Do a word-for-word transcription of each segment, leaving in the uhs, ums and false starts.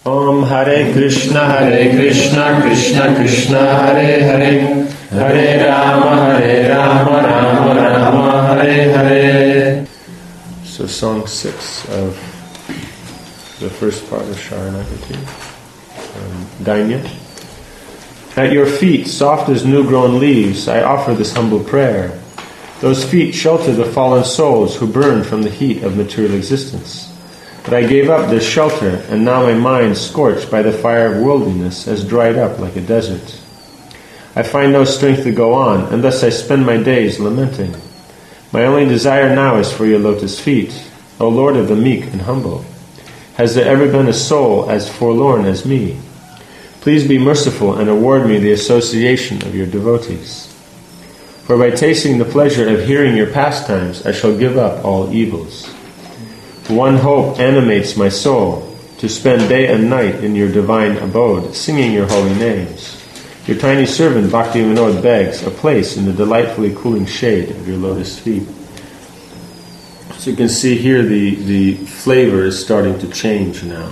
Om Hare Krishna, Hare Krishna, Krishna Krishna, Hare Hare, Hare Rama, Hare Rama, Rama Rama, Hare Hare. So song six of the first part of Sharanagati, um, Dainya. At your feet, soft as new-grown leaves, I offer this humble prayer. Those feet shelter the fallen souls who burn from the heat of material existence. But I gave up this shelter, and now my mind, scorched by the fire of worldliness, has dried up like a desert. I find no strength to go on, and thus I spend my days lamenting. My only desire now is for your lotus feet, O Lord of the meek and humble. Has there ever been a soul as forlorn as me? Please be merciful and award me the association of your devotees. For by tasting the pleasure of hearing your pastimes, I shall give up all evils. One hope animates my soul, to spend day and night in your divine abode, singing your holy names. Your tiny servant Bhakti Vinod begs a place in the delightfully cooling shade of your lotus feet. So you can see here the, the flavor is starting to change now.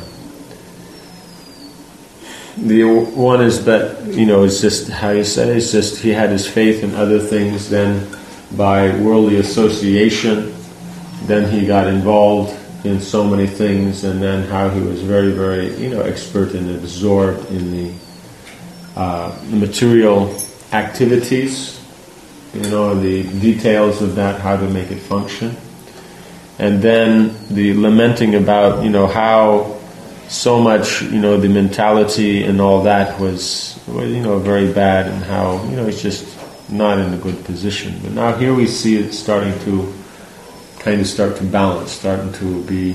The one is that, you know, it's just, how you say, it's just he had his faith in other things, then by worldly association, then he got involved in so many things, and then how he was very, very, you know, expert and absorbed in the, uh, the material activities, you know, the details of that, how to make it function. And then the lamenting about, you know, how so much, you know, the mentality and all that was, you know, very bad, and how, you know, it's just not in a good position. But now here we see it starting to kind of start to balance, starting to be,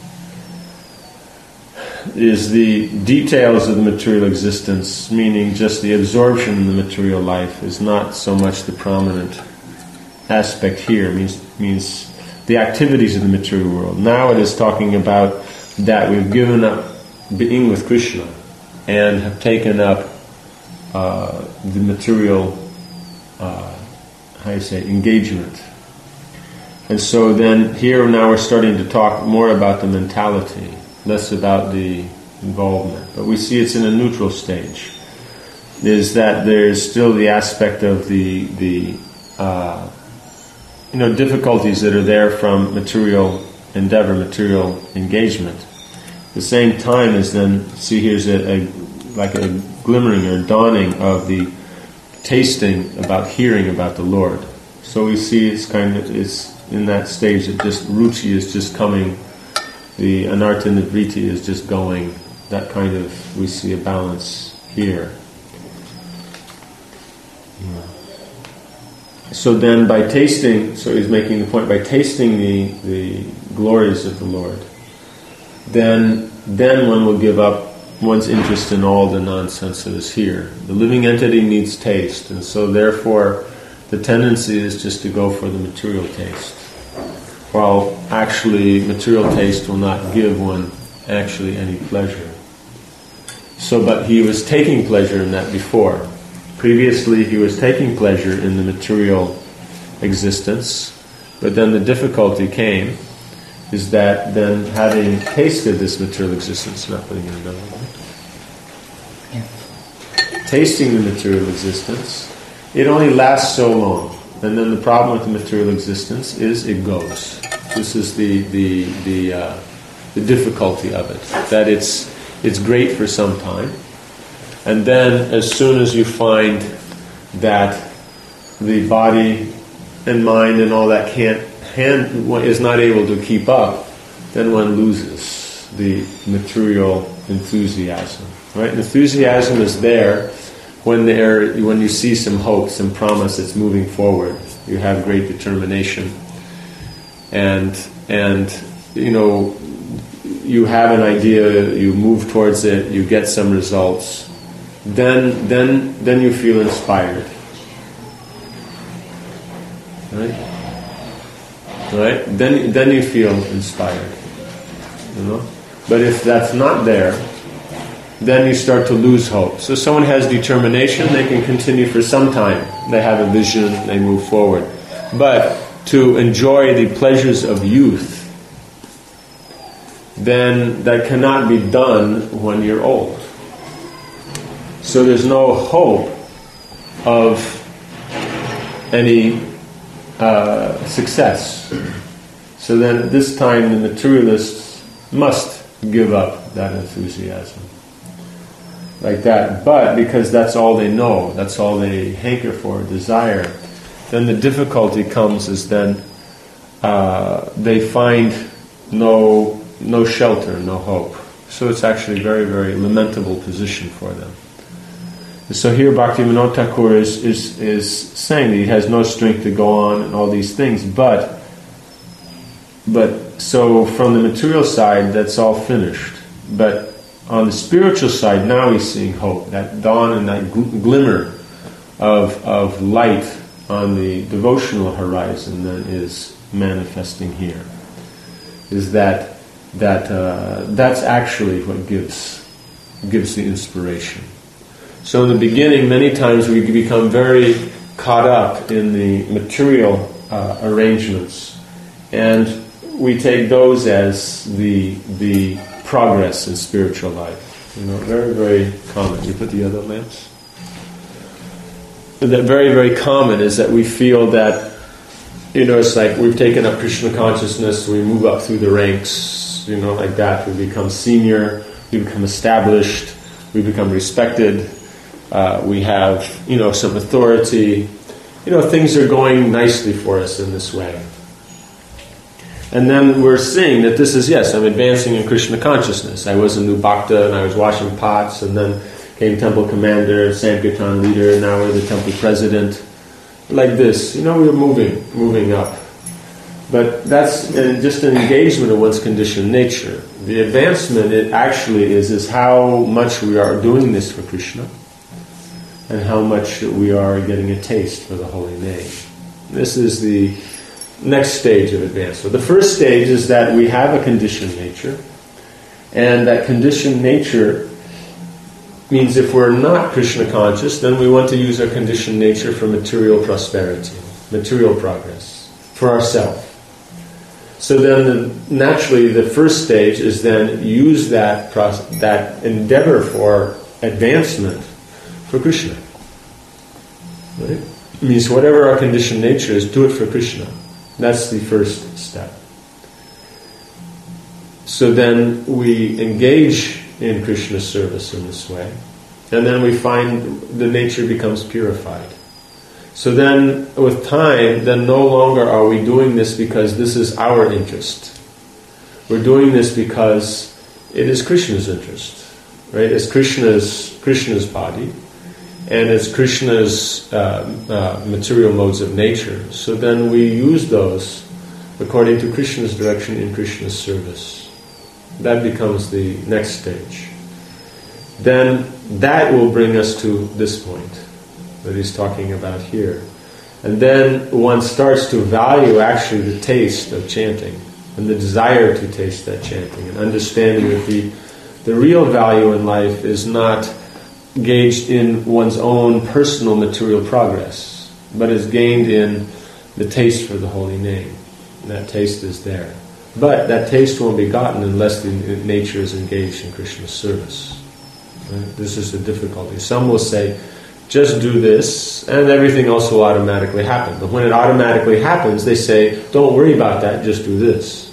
is the details of the material existence, meaning just the absorption in the material life, is not so much the prominent aspect here, means means the activities of the material world. Now it is talking about that we've given up being with Krishna and have taken up uh, the material, uh, how you say, engagement. And so then here now we're starting to talk more about the mentality, less about the involvement. But we see it's in a neutral stage. Is that there's still the aspect of the the uh, you know difficulties that are there from material endeavor, material engagement. At the same time as then, see here's a, a like a glimmering or dawning of the tasting about hearing about the Lord. So we see it's kind of it's in that stage that just ruchi is just coming, the anartha nivriti is just going. That kind of, we see a balance here. Yeah. So then by tasting, so he's making the point, by tasting the, the glories of the Lord, then then one will give up one's interest in all the nonsense that is here. The living entity needs taste, and so therefore the tendency is just to go for the material taste, while actually material taste will not give one actually any pleasure. So, but he was taking pleasure in that before. Previously he was taking pleasure in the material existence, but then the difficulty came, is that then having tasted this material existence, not putting it another way, yeah. tasting the material existence, it only lasts so long. And then the problem with the material existence is it goes. This is the the the, uh, the difficulty of it. That it's it's great for some time, and then as soon as you find that the body and mind and all that can't hand is not able to keep up, then one loses the material enthusiasm. Right? Enthusiasm is there when there, when you see some hope, some promise that's moving forward. You have great determination, and and you know you have an idea, you move towards it, you get some results. Then then then you feel inspired. Right? Right? Then then you feel inspired. You know? But if that's not there, then you start to lose hope. So someone has determination, they can continue for some time. They have a vision, they move forward. But to enjoy the pleasures of youth, then that cannot be done when you're old. So there's no hope of any uh, success. So then at this time the materialists must give up that enthusiasm. Like that. But because that's all they know, that's all they hanker for, desire, then the difficulty comes is then uh, they find no no shelter, no hope. So it's actually a very, very lamentable position for them. So here Bhaktivinoda Thakur is, is, is saying that he has no strength to go on and all these things, but but so from the material side that's all finished. But on the spiritual side now he's seeing hope, that dawn and that gl- glimmer of of light on the devotional horizon then is manifesting here. Is that that uh, that's actually what gives gives the inspiration. So in the beginning, many times we become very caught up in the material uh, arrangements, and we take those as the the progress in spiritual life. You know, very, very common. You put the other lamps? That very, very common is that we feel that, you know, it's like we've taken up Krishna consciousness, we move up through the ranks, you know, like that. We become senior, we become established, we become respected, uh, we have, you know, some authority. You know, things are going nicely for us in this way. And then we're seeing that this is, yes, I'm advancing in Krishna consciousness. I was a new bhakta and I was washing pots, and then came temple commander, Sankirtan leader, now we're the temple president. Like this, you know, we're moving, moving up. But that's uh, just an engagement of one's conditioned nature. The advancement, it actually is, is how much we are doing this for Krishna, and how much we are getting a taste for the holy name. This is the next stage of advancement. The first stage is that we have a conditioned nature, and that conditioned nature means if we're not Krishna conscious, then we want to use our conditioned nature for material prosperity, material progress, for ourselves. So then the, naturally the first stage is then use that pros- that endeavor for advancement for Krishna. Right? It means whatever our conditioned nature is, do it for Krishna. That's the first step. So then we engage in Krishna's service in this way, and then we find the nature becomes purified. So then with time, then no longer are we doing this because this is our interest. We're doing this because it is Krishna's interest, right? It's Krishna's Krishna's body, and it's Krishna's uh, uh, material modes of nature. So then we use those according to Krishna's direction in Krishna's service. That becomes the next stage. Then that will bring us to this point that he's talking about here. And then one starts to value actually the taste of chanting and the desire to taste that chanting, and understanding that the, the real value in life is not gauged in one's own personal material progress, but is gained in the taste for the holy name. And that taste is there. But that taste won't be gotten unless the nature is engaged in Krishna's service. Right? This is the difficulty. Some will say, just do this, and everything else will automatically happen. But when it automatically happens, they say, don't worry about that, just do this.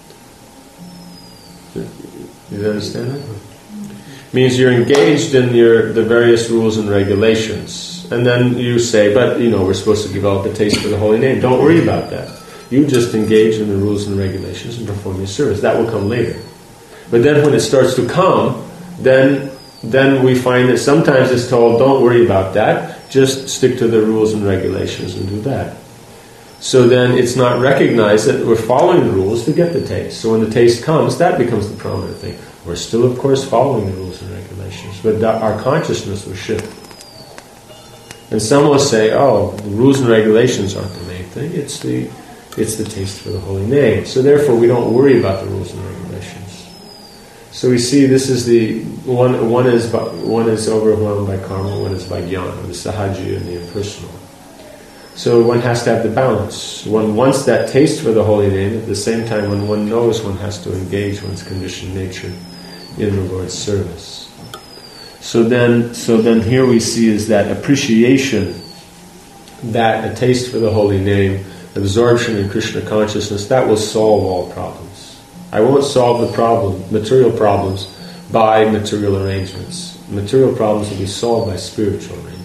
You understand that? It means you're engaged in your the various rules and regulations. And then you say, but, you know, we're supposed to develop a taste for the holy name. Don't worry about that. You just engage in the rules and regulations and perform your service. That will come later. But then when it starts to come, then then we find that sometimes it's told, don't worry about that, just stick to the rules and regulations and do that. So then it's not recognized that we're following the rules to get the taste. So when the taste comes, that becomes the prominent thing. We're still, of course, following the rules and regulations, but our consciousness will shift. And some will say, oh, the rules and regulations aren't the main thing, it's the It's the taste for the holy name. So therefore we don't worry about the rules and regulations. So we see this is the one one is one is overwhelmed by karma, one is by jnana, the sahaji and the impersonal. So one has to have the balance. One wants that taste for the holy name, at the same time when one knows one has to engage one's conditioned nature in the Lord's service. So then, so then here we see is that appreciation, that a taste for the holy name, absorption in Krishna consciousness, that will solve all problems. I won't solve the problem, material problems, by material arrangements. Material problems will be solved by spiritual arrangements.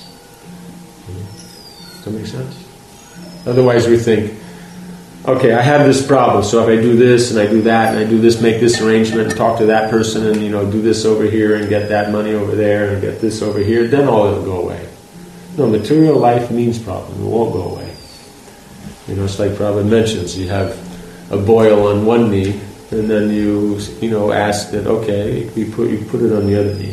Does that make sense? Otherwise we think, okay, I have this problem, so if I do this and I do that and I do this, make this arrangement and talk to that person and, you know, do this over here and get that money over there and get this over here, then all it'll go away. No, material life means problem. It won't go away. You know, it's like Prabhupada mentions, you have a boil on one knee and then you, you know, ask that, okay, you put, you put it on the other knee.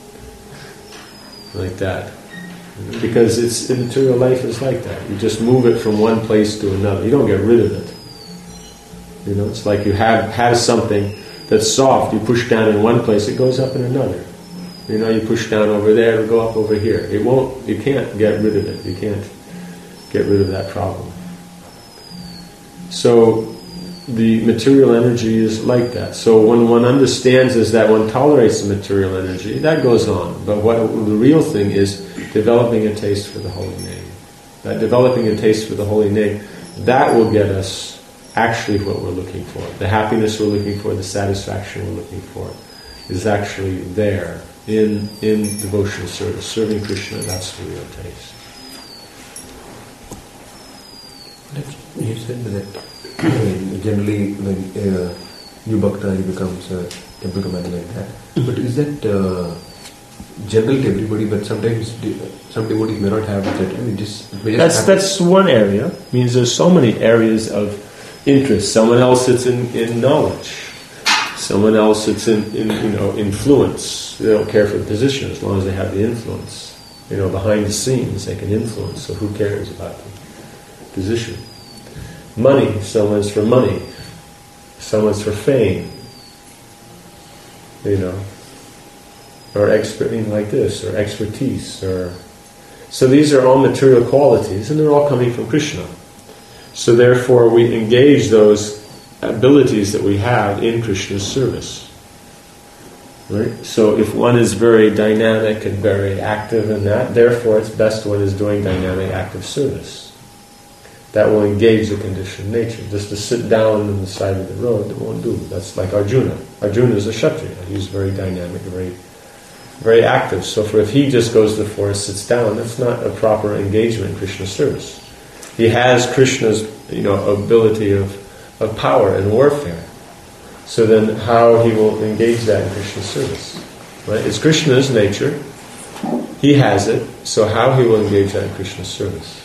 Like that. Because it's in material life is like that. You just move it from one place to another. You don't get rid of it. You know, it's like you have have something that's soft. You push down in one place, it goes up in another. You know, you push down over there, it'll go up over here. It won't. You can't get rid of it. You can't get rid of that problem. So the material energy is like that. So when one understands is that one tolerates the material energy, that goes on. But what the real thing is developing a taste for the holy name. That developing a taste for the holy name, that will get us actually what we're looking for. The happiness we're looking for, the satisfaction we're looking for, is actually there in in devotional service. Serving Krishna, that's the real taste. You said that generally when uh, new bhakta he becomes a temple commander like that. But is that uh, general to everybody? But sometimes some devotees may not have that. I mean, just, just that's that's one area. It means there's so many areas of interest. Someone else sits in, in knowledge. Someone else sits in, in you know influence. They don't care for the position as long as they have the influence. You know, behind the scenes they can influence. So who cares about the position? Money. Someone's for money. Someone's for fame. You know. Or expert, like this, or expertise, or so these are all material qualities, and they're all coming from Krishna. So therefore, we engage those abilities that we have in Krishna's service. Right? So if one is very dynamic and very active in that, therefore it's best one is doing dynamic, active service. That will engage the conditioned nature. Just to sit down on the side of the road, it won't do. That's like Arjuna. Arjuna is a Kshatriya. He's very dynamic, very very active. So for if he just goes to the forest, sits down, that's not a proper engagement in Krishna's service. He has Krishna's, you know, ability of, of power and warfare. So then how he will engage that in Krishna's service? Right? It's Krishna's nature. He has it. So how he will engage that in Krishna's service?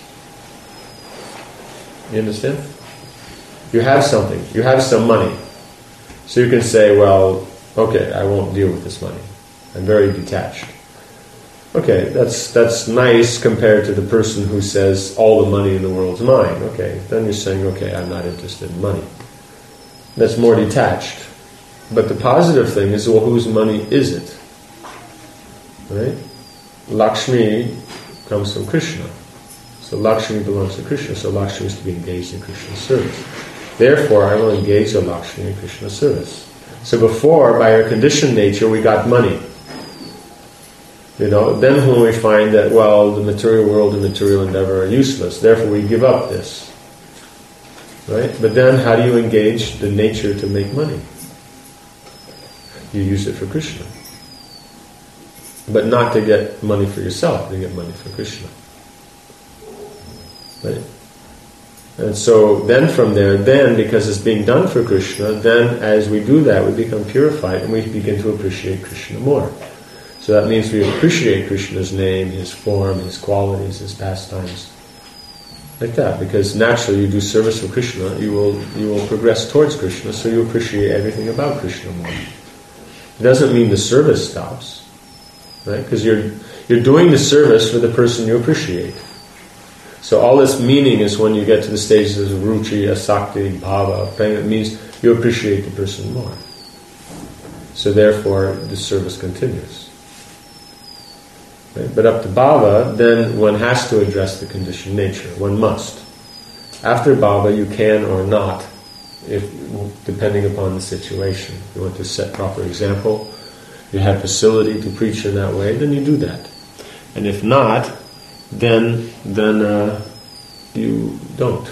You understand? You have something. You have some money. So you can say, well, okay, I won't deal with this money. I'm very detached. Okay, that's that's nice compared to the person who says all the money in the world's mine. Okay, then you're saying, okay, I'm not interested in money. That's more detached. But the positive thing is, well, whose money is it? Right? Lakshmi comes from Krishna. So Lakshmi belongs to Krishna, so Lakshmi is to be engaged in Krishna's service. Therefore, I will engage the Lakshmi in Krishna's service. So before, by our conditioned nature, we got money. You know, then when we find that, well, the material world and material endeavor are useless, therefore we give up this. Right? But then how do you engage the nature to make money? You use it for Krishna. But not to get money for yourself, to get money for Krishna. Right? And so then from there, then because it's being done for Krishna, then as we do that, we become purified and we begin to appreciate Krishna more. So that means we appreciate Krishna's name, His form, His qualities, His pastimes. Like that, because naturally you do service for Krishna, you will you will progress towards Krishna, so you appreciate everything about Krishna more. It doesn't mean the service stops, right? Because you're you're doing the service for the person you appreciate. So all this meaning is when you get to the stages of ruchi, asakti, bhava, prema, it means you appreciate the person more. So therefore the service continues. Right? But up to bhava, then one has to address the conditioned nature. One must. After bhava, you can or not, if depending upon the situation. If you want to set proper example, you have facility to preach in that way, then you do that. And if not, then then uh, you don't.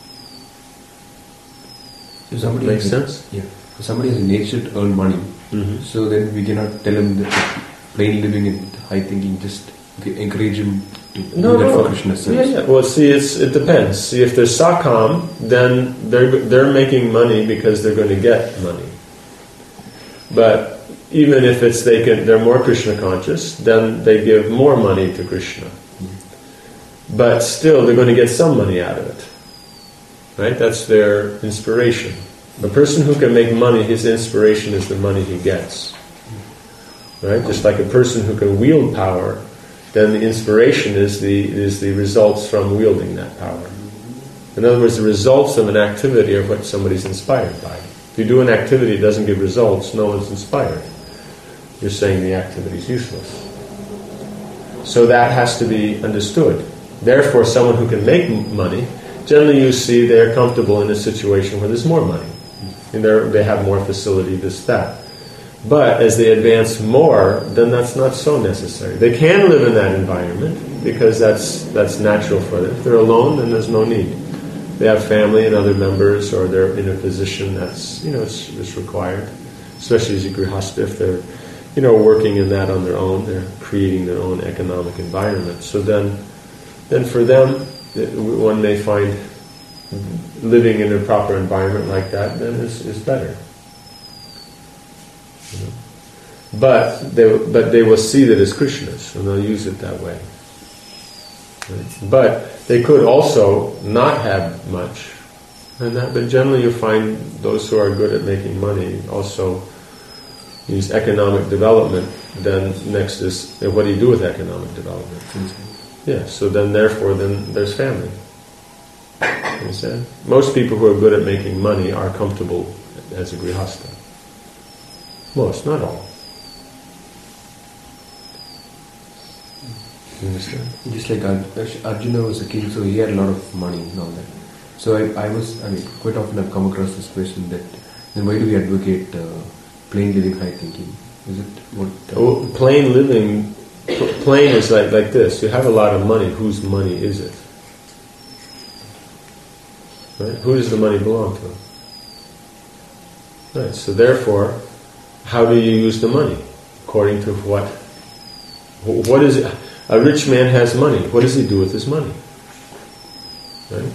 So somebody Makes has, sense? Yeah. So somebody has a nature to earn money. Mm-hmm. So then we cannot tell him that plain living and high thinking, just encourage him to No, do that no. for Krishna's sense. Yeah, yeah. Well, see, it's, it depends. See, if they're sakam, then they're they're making money because they're going to get money. But even if it's they can, they're more Krishna conscious, then they give more money to Krishna. Mm-hmm. But still, they're going to get some money out of it. Right? That's their inspiration. The person who can make money, his inspiration is the money he gets. Right? Just like a person who can wield power, then the inspiration is the is the results from wielding that power. In other words, the results of an activity are what somebody's inspired by. If you do an activity that doesn't give results, no one's inspired. You're saying the activity is useless. So that has to be understood. Therefore, someone who can make money, generally you see they're comfortable in a situation where there's more money. And they have more facility, this, that. But as they advance more, then that's not so necessary. They can live in that environment because that's that's natural for them. If they're alone, then there's no need. They have family and other members, or they're in a position that's, you know, it's, it's required. Especially as a grihastha, if they're, you know, working in that on their own, they're creating their own economic environment. So then, then for them, one may find living in a proper environment like that then is, is better. You know? But they but they will see that as Krishna's, and they'll use it that way. Right? But they could also not have much, and that. But generally, you find those who are good at making money also use economic development. Then next is, what do you do with economic development? Mm-hmm. Yeah. So then, therefore, then there's family. Understand? Most people who are good at making money are comfortable as a grihastha. Most, not all. You understand? Just like Arjuna was a king, so he had a lot of money and all that. So I, I was, I mean, quite often I've come across this question that, then why do we advocate uh, plain living, high thinking? Is it what? Uh, oh, plain living, plain is like, like this. You have a lot of money. Whose money is it? Right? Who does the money belong to? Right. So therefore, how do you use the money? According to what? What is it? A rich man has money. What does he do with his money? Right?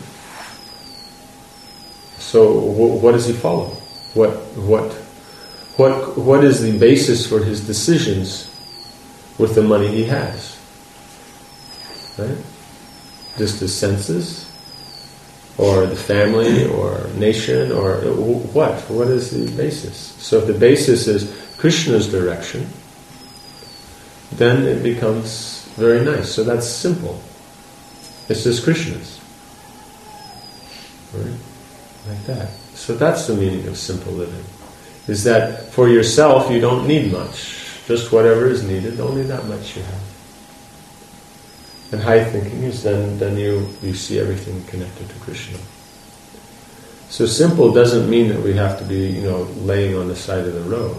So wh- what does he follow? What what what what is the basis for his decisions with the money he has? Right? Just his senses, or the family, or nation, or what? What is the basis? So if the basis is Krishna's direction, then it becomes very nice. So that's simple. It's just Krishna's. Right? Like that. So that's the meaning of simple living. Is that for yourself you don't need much. Just whatever is needed, only that much you have. And high thinking is then, then you, you see everything connected to Krishna. So simple doesn't mean that we have to be, you know, laying on the side of the road.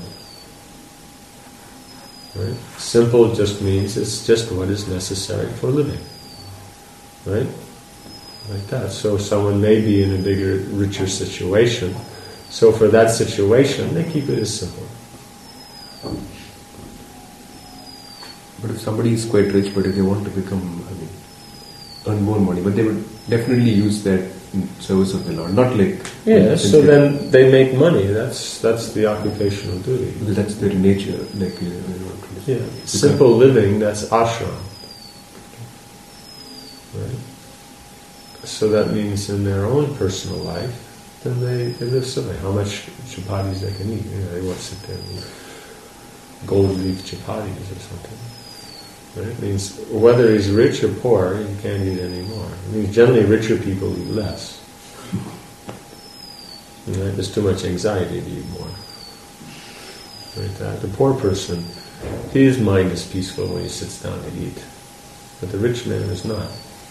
Right? Simple just means it's just what is necessary for living. Right? Like that. So someone may be in a bigger, richer situation. So for that situation, they keep it as simple. But if somebody is quite rich, but if they want to become, I mean, earn more money, but they would definitely use that in service of the Lord, not like... Yeah, so then they make money. That's that's the occupational duty. Because that's their nature. Like, uh, yeah, simple living, that's ashram. Right? So that means in their own personal life, then they, they live simply. How much chapatis they can eat. You know, they won't sit there and eat gold leaf chapatis or something. Right? It means whether he's rich or poor, he can't eat any more. It means generally richer people eat less. Right? There's too much anxiety to eat more. Right? That the poor person His mind is peaceful when he sits down to eat, but the rich man is not.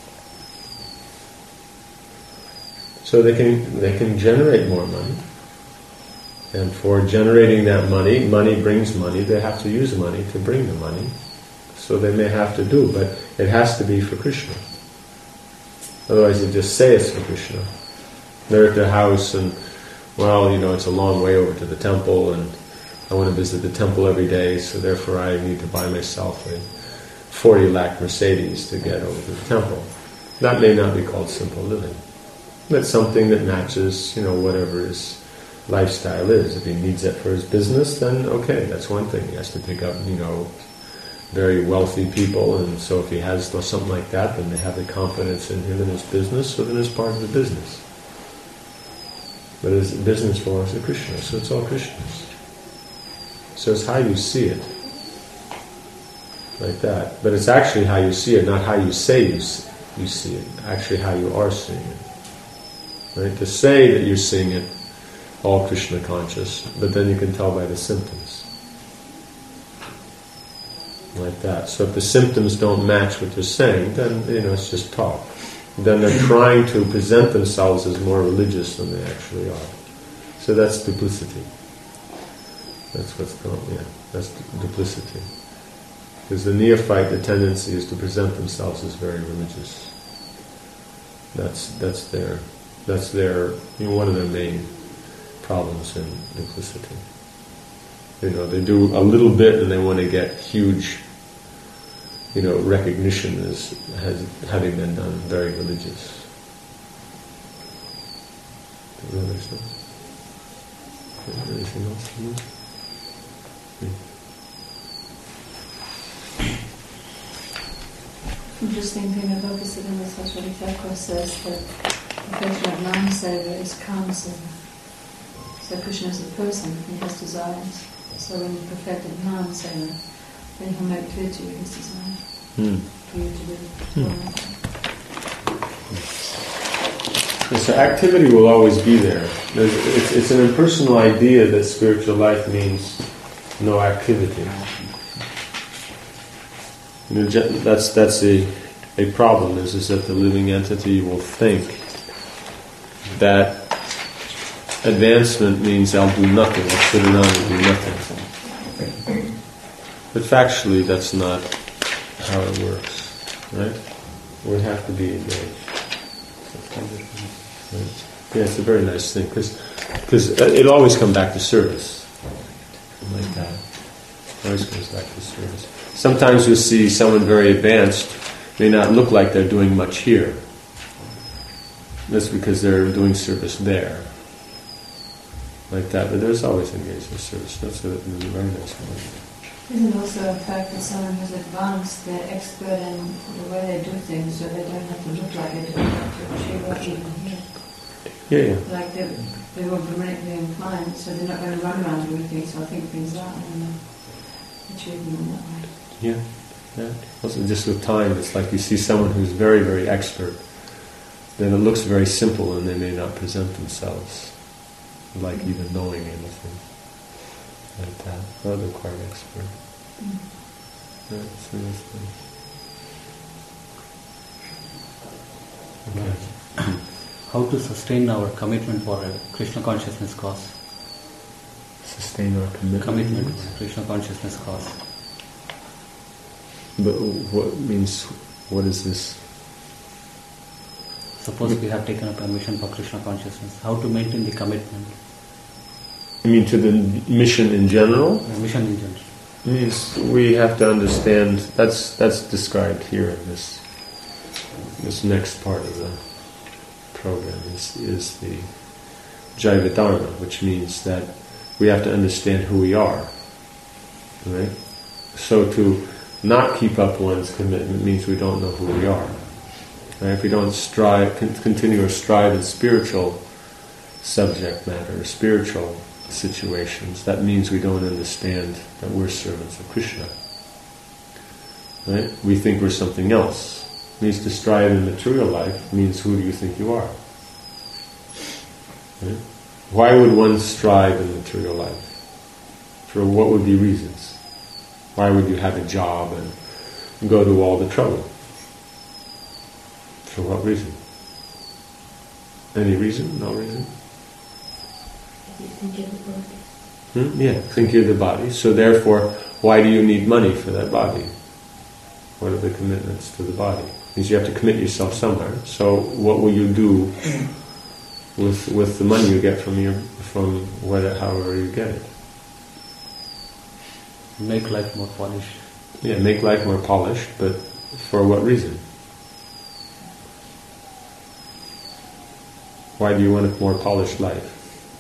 So they can they can generate more money, and for generating that money, money brings money. They have to use money to bring the money, so they may have to do, but it has to be for Krishna. Otherwise, you just say it's for Krishna. They're at their house, and well, you know, it's a long way over to the temple, and I want to visit the temple every day, so therefore I need to buy myself a forty lakh Mercedes to get over to the temple. That may not be called simple living. That's something that matches, you know, whatever his lifestyle is. If he needs it for his business, then okay, that's one thing. He has to pick up, you know, very wealthy people, and so if he has something like that, then they have the confidence in him and his business, so then it's part of the business. But his business belongs to Krishna, so it's all Krishna's. So it's how you see it, like that. But it's actually how you see it, not how you say you you see it. Actually, how you are seeing it. Right? To say that you're seeing it, all Krishna conscious, but then you can tell by the symptoms, like that. So if the symptoms don't match what you're saying, then you know it's just talk. Then they're trying to present themselves as more religious than they actually are. So that's duplicity. That's what's called, yeah, that's duplicity. Because the neophyte, the tendency is to present themselves as very religious. That's that's their that's their you know, one of their main problems in duplicity. You know, they do a little bit and they want to get huge, you know, recognition as has having been done very religious. Do you understand? Anything else? Interesting thing about Bhaktisiddhanta Saraswati Thakur says that the perfection of Nam Seva is Kama Seva. So Krishna is a person, he has desires. So when you perfected Nam Seva, then he'll make clear to you his desire mm. for you to do. Mm. So activity will always be there. There's, it's, it's an impersonal idea that spiritual life means no activity. You know, that's that's a a problem. Is is that the living entity will think that advancement means I'll do nothing. I'll sit around and do nothing. But factually, that's not how it works, right? We have to be engaged. Right? Yeah, it's a very nice thing because because it'll always come back to service, like that. It always comes back to service. Sometimes you'll see someone very advanced may not look like they're doing much here. That's because they're doing service there. Like that, but there's always engaged in service. That's a, a very nice one. Isn't also a fact that someone who's advanced, they're expert in the way they do things, so they don't have to look like they do to achieve what even here. Yeah, yeah. Like they, they will be medically inclined, so they're not going to run around doing things, so I think things out and achieve them in that way. Yeah, yeah. Also, just with time, it's like you see someone who's very, very expert, then it looks very simple and they may not present themselves like mm-hmm. even knowing anything like that. Oh, they're quite expert. Mm-hmm. Yeah, so that's nice. Okay. How to sustain our commitment for a Krishna consciousness cause? Sustain our commitment? Commitment for Krishna consciousness cause. But what means, what is this? Suppose we have taken up a mission for Krishna consciousness. How to maintain the commitment? You mean to the mission in general? The mission in general. Means we have to understand, that's that's described here in this this next part of the program, is, is the Jaiva Dharma, which means that we have to understand who we are. Right? So to not keep up one's commitment means we don't know who we are. Right? If we don't strive, con- continue to strive in spiritual subject matter, spiritual situations, that means we don't understand that we're servants of Krishna. Right? We think we're something else. It means to strive in material life means who do you think you are? Right? Why would one strive in material life? For what would be reasons? Why would you have a job and go to all the trouble? For what reason? Any reason? No reason? You think you're the body. Hmm? Yeah, think you're the body. So therefore, why do you need money for that body? What are the commitments to the body? Because you have to commit yourself somewhere. So what will you do with with the money you get from your from whether however you get it? Make life more polished. Yeah, make life more polished, but for what reason? Why do you want a more polished life?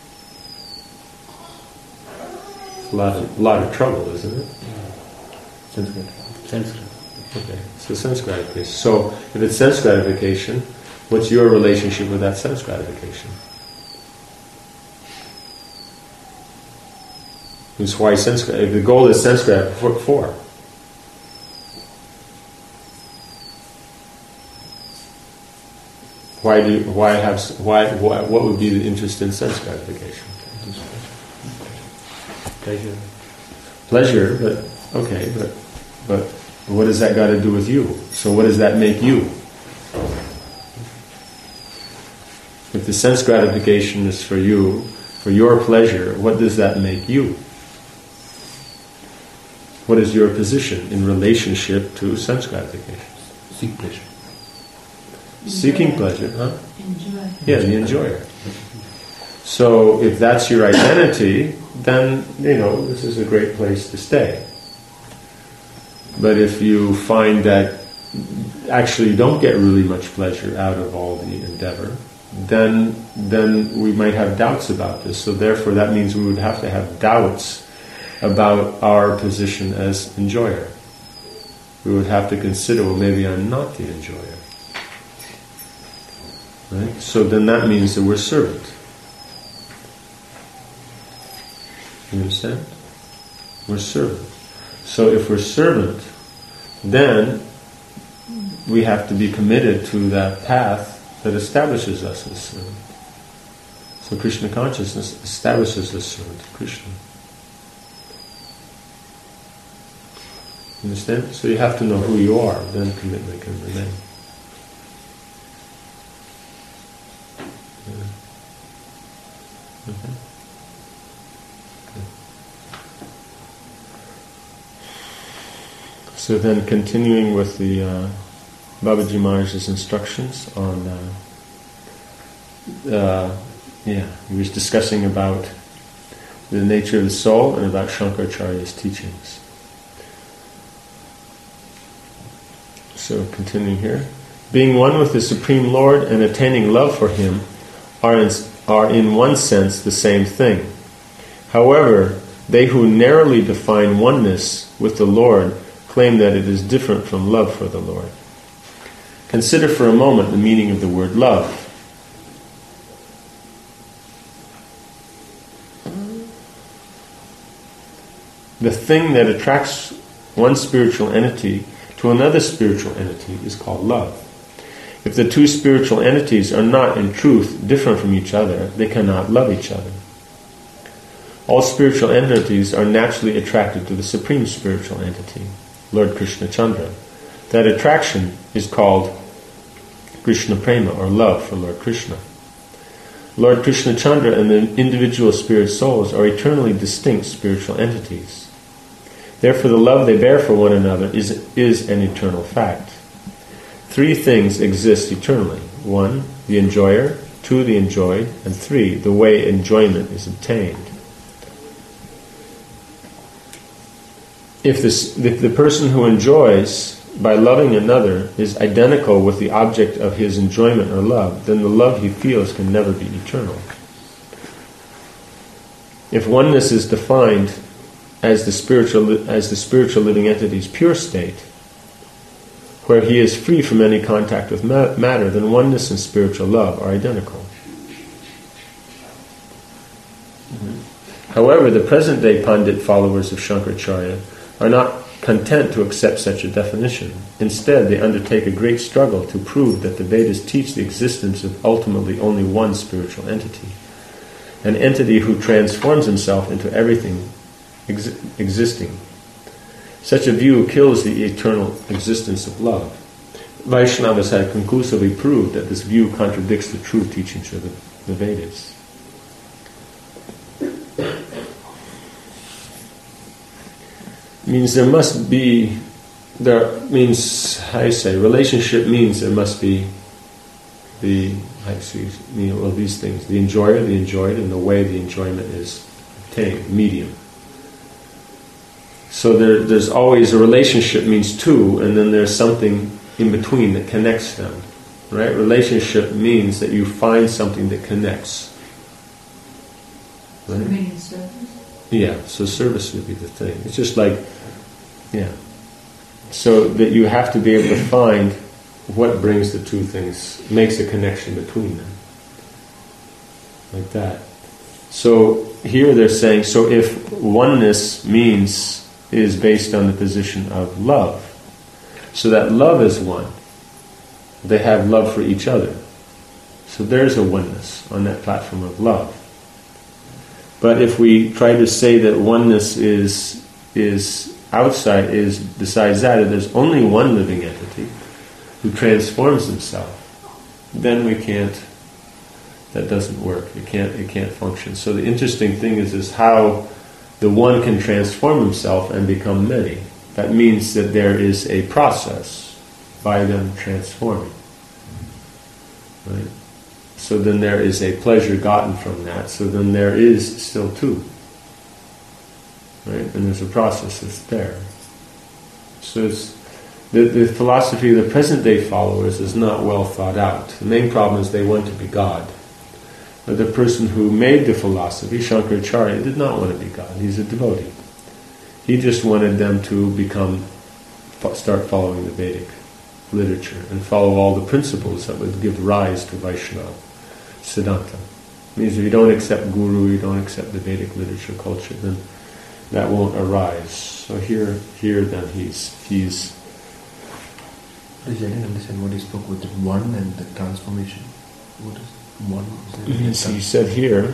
It's a lot of lot of trouble, isn't it? Sense gratification. Sense gratification. Okay, so sense gratification. So if it's sense gratification, what's your relationship with that sense gratification? It's why sense. If the goal is sense gratification, what for? Why do you, why have why, why what would be the interest in sense gratification? Pleasure. Pleasure, but okay, but but what does that got to do with you? So what does that make you? If the sense gratification is for you, for your pleasure, what does that make you? What is your position in relationship to sense gratification? Seek pleasure. Seeking pleasure, huh? Enjoy. Yeah, the enjoyer. So if that's your identity, then, you know, this is a great place to stay. But if you find that actually you don't get really much pleasure out of all the endeavor, then then we might have doubts about this. So therefore that means we would have to have doubts about our position as enjoyer. We would have to consider, well, maybe I'm not the enjoyer. Right? So then that means that we're servant. You understand? We're servant. So if we're servant, then we have to be committed to that path that establishes us as servant. So Krishna consciousness establishes us servant to Krishna. Understand? So you have to know who you are, then commitment can remain. Yeah. Okay. So then, continuing with the uh, Babaji Maharaj's instructions on, uh, uh, yeah, he was discussing about the nature of the soul and about Shankaracharya's teachings. So, continuing here, being one with the Supreme Lord and attaining love for Him are in, are in one sense the same thing. However, they who narrowly define oneness with the Lord claim that it is different from love for the Lord. Consider for a moment the meaning of the word love. The thing that attracts one spiritual entity to another spiritual entity is called love. If the two spiritual entities are not in truth different from each other, they cannot love each other. All spiritual entities are naturally attracted to the supreme spiritual entity, Lord Krishna Chandra. That attraction is called Krishna Prema, or love for Lord Krishna. Lord Krishna Chandra and the individual spirit souls are eternally distinct spiritual entities. Therefore the love they bear for one another is, is an eternal fact. Three things exist eternally. One, the enjoyer. Two, the enjoyed. And three, the way enjoyment is obtained. If, this, if the person who enjoys by loving another is identical with the object of his enjoyment or love, then the love he feels can never be eternal. If oneness is defined as the spiritual as the spiritual living entity's pure state, where he is free from any contact with ma- matter, then oneness and spiritual love are identical. Mm-hmm. However, the present-day Pandit followers of Shankaracharya are not content to accept such a definition. Instead, they undertake a great struggle to prove that the Vedas teach the existence of ultimately only one spiritual entity, an entity who transforms himself into everything ex- existing. Such a view kills the eternal existence of love. Vaishnavas have conclusively proved that this view contradicts the true teachings of the, the Vedas. Means there must be, there means, how you say, relationship means there must be the, how you say, you know, all these things, the enjoyer, the enjoyed, and the way the enjoyment is obtained, medium. So there, there's always a relationship means two, and then there's something in between that connects them. Right? Relationship means that you find something that connects. Right? Meaning service? Yeah, so service would be the thing. It's just like, yeah. So that you have to be able to find what brings the two things, makes a connection between them. Like that. So here they're saying, so if oneness means, is based on the position of love, so that love is one, they have love for each other. So there's a oneness on that platform of love. But if we try to say that oneness is is outside, is besides that, and there's only one living entity who transforms himself, then we can't, that doesn't work. It can't it can't function. So the interesting thing is is how the one can transform himself and become many. That means that there is a process by them transforming. Right? So then there is a pleasure gotten from that. So then there is still two. Right? And there's a process that's there. So it's, the, the philosophy of the present day followers is not well thought out. The main problem is they want to be God. But the person who made the philosophy, Shankaracharya, did not want to be God. He's a devotee. He just wanted them to become, start following the Vedic literature and follow all the principles that would give rise to Vaishnava Siddhanta. It means if you don't accept Guru, you don't accept the Vedic literature culture, then that won't arise. So here, here then he's he's. I didn't understand what he spoke with the one and the transformation. What is one? Yes, he said here.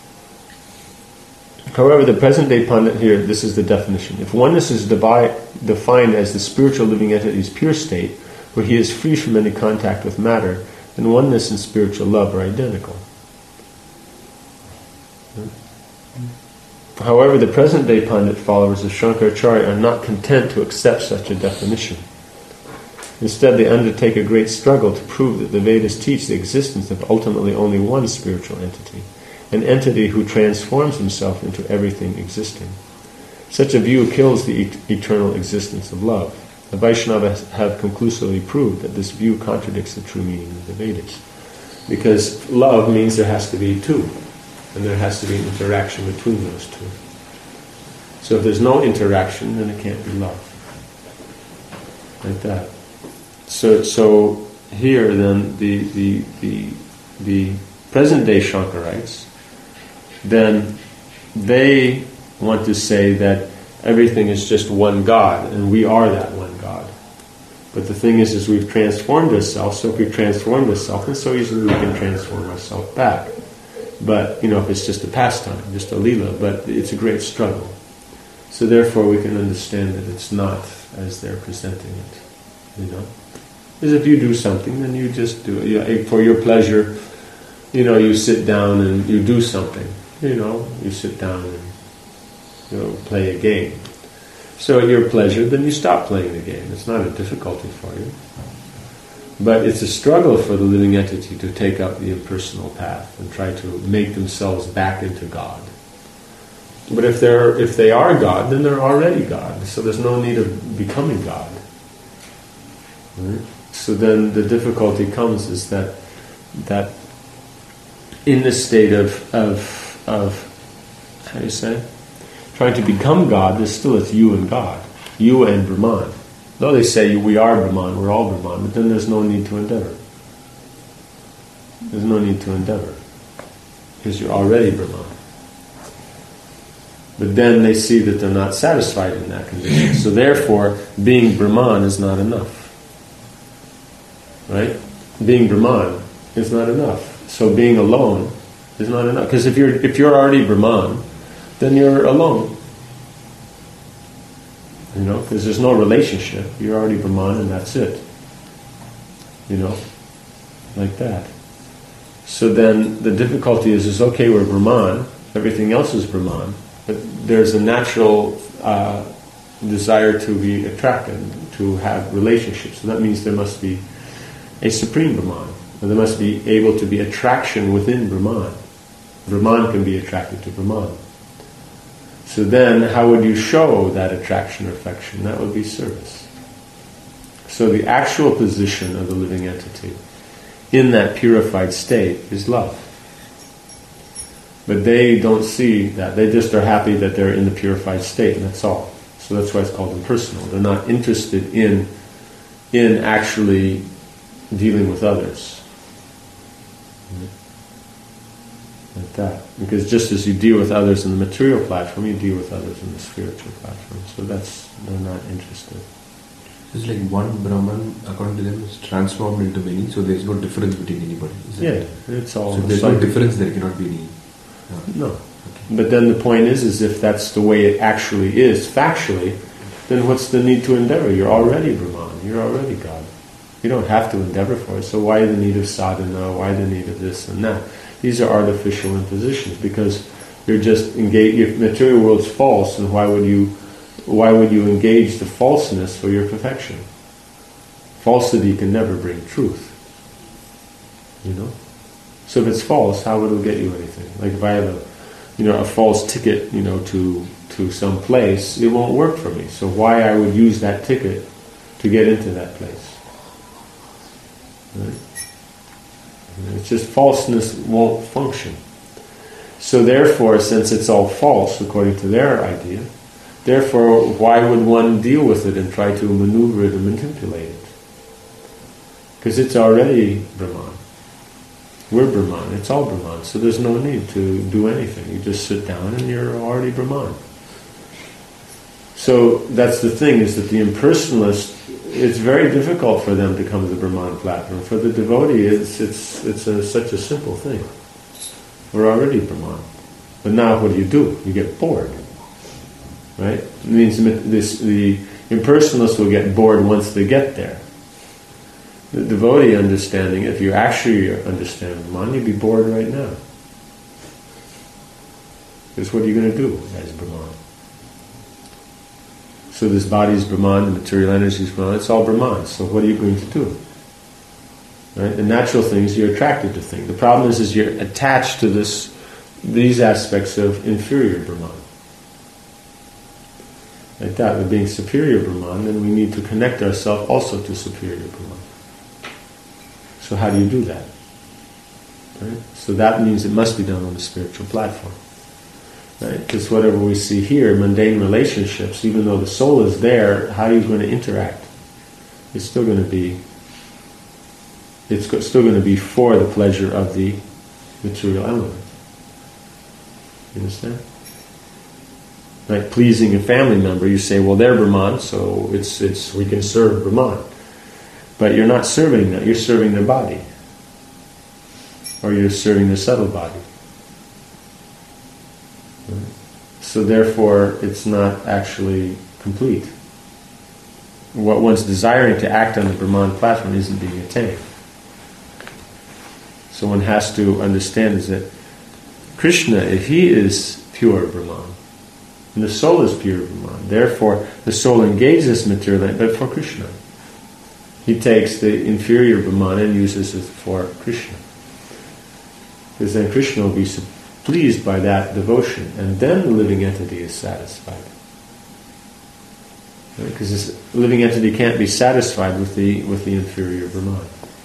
However, the present-day pundit here, this is the definition. If oneness is devi- defined as the spiritual living entity's pure state, where he is free from any contact with matter, then oneness and spiritual love are identical. However, the present-day pundit followers of Shankaracharya are not content to accept such a definition. Instead, they undertake a great struggle to prove that the Vedas teach the existence of ultimately only one spiritual entity, an entity who transforms himself into everything existing. Such a view kills the et- eternal existence of love. The Vaishnavas have conclusively proved that this view contradicts the true meaning of the Vedas. Because love means there has to be two, and there has to be an interaction between those two. So if there's no interaction, then it can't be love. Like that. So, so here then the the the, the present day Shankarites, then they want to say that everything is just one God, and we are that one God. But the thing is, is we've transformed ourselves, so if we've transformed ourselves, then so easily we can transform ourselves back. But, you know, if it's just a pastime, just a lila, but it's a great struggle. So therefore we can understand that it's not as they're presenting it, you know. Because if you do something, then you just do it. You know, for your pleasure, you know, you sit down and you do something. You know, you sit down and, you know, play a game. So at your pleasure, then you stop playing the game. It's not a difficulty for you. But it's a struggle for the living entity to take up the impersonal path and try to make themselves back into God. But if they're if they are God, then they're already God. So there's no need of becoming God. Right? So then the difficulty comes is that that in this state of of of how do you say? Trying to become God, there's still it's you and God. You and Brahman. Though they say we are Brahman, we're all Brahman, but then there's no need to endeavor. There's no need to endeavor. Because you're already Brahman. But then they see that they're not satisfied in that condition. So therefore, being Brahman is not enough. Right? Being Brahman is not enough. So being alone is not enough. Because if you're if you're already Brahman, then you're alone. You know, because there's no relationship. You're already Brahman and that's it. You know, like that. So then the difficulty is, is okay, we're Brahman, everything else is Brahman, but there's a natural uh, desire to be attracted, to have relationships. So that means there must be a supreme Brahman, or there must be able to be attraction within Brahman. Brahman can be attracted to Brahman. So then, how would you show that attraction or affection? That would be service. So the actual position of the living entity in that purified state is love. But they don't see that. They just are happy that they're in the purified state, and that's all. So that's why it's called impersonal. They're not interested in, in actually dealing with others. Like that. Because just as you deal with others in the material platform, you deal with others in the spiritual platform. So that's, they're not interested. It's like one Brahman, according to them, is transformed into many, so there's no difference between anybody. Yeah, it? it's all... So if there's no difference, there cannot be any... No. no. Okay. But then the point is, is if that's the way it actually is, factually, then what's the need to endeavor? You're already Brahman, you're already God. You don't have to endeavor for it, so why the need of sadhana, why the need of this and that? These are artificial impositions, because you're just engaged. If material world's false, then why would you, why would you engage the falseness for your perfection? Falsity can never bring truth. You know. So if it's false, how would it get you anything? Like if I have a, you know, a false ticket, you know, to to some place, it won't work for me. So why I would use that ticket to get into that place? Right? It's just falseness won't function. So therefore, since it's all false, according to their idea, therefore, why would one deal with it and try to maneuver it and manipulate it? Because it's already Brahman. We're Brahman. It's all Brahman. So there's no need to do anything. You just sit down and you're already Brahman. So that's the thing, is that the impersonalist, it's very difficult for them to come to the Brahman platform. For the devotee, it's it's it's a, such a simple thing. We're already Brahman. But now what do you do? You get bored. Right? It means this, the impersonalist will get bored once they get there. The devotee understanding, if you actually understand Brahman, you'd be bored right now. Because what are you going to do as Brahman? So this body is Brahman, the material energy is Brahman, it's all Brahman. So what are you going to do? Right? The natural thing is you're attracted to things. The problem is, is you're attached to this, these aspects of inferior Brahman. Like that, with being superior Brahman, then we need to connect ourselves also to superior Brahman. So how do you do that? Right? So that means it must be done on the spiritual platform. Right? Because whatever we see here, mundane relationships, even though the soul is there, how are you going to interact? It's still going to be, it's still going to be for the pleasure of the material element. You understand? Like pleasing a family member, you say, well, they're Brahman, so it's it's we can serve Brahman. But you're not serving that, you're serving their body. Or you're serving their subtle body. Right? So therefore, it's not actually complete. What one's desiring to act on the Brahman platform isn't being attained. So one has to understand is that Krishna, if he is pure Brahman, and the soul is pure Brahman, therefore the soul engages material, but for Krishna. He takes the inferior Brahman and uses it for Krishna. Because then Krishna will be pleased by that devotion, and then the living entity is satisfied. Right? Because this living entity can't be satisfied with the with the inferior Brahman.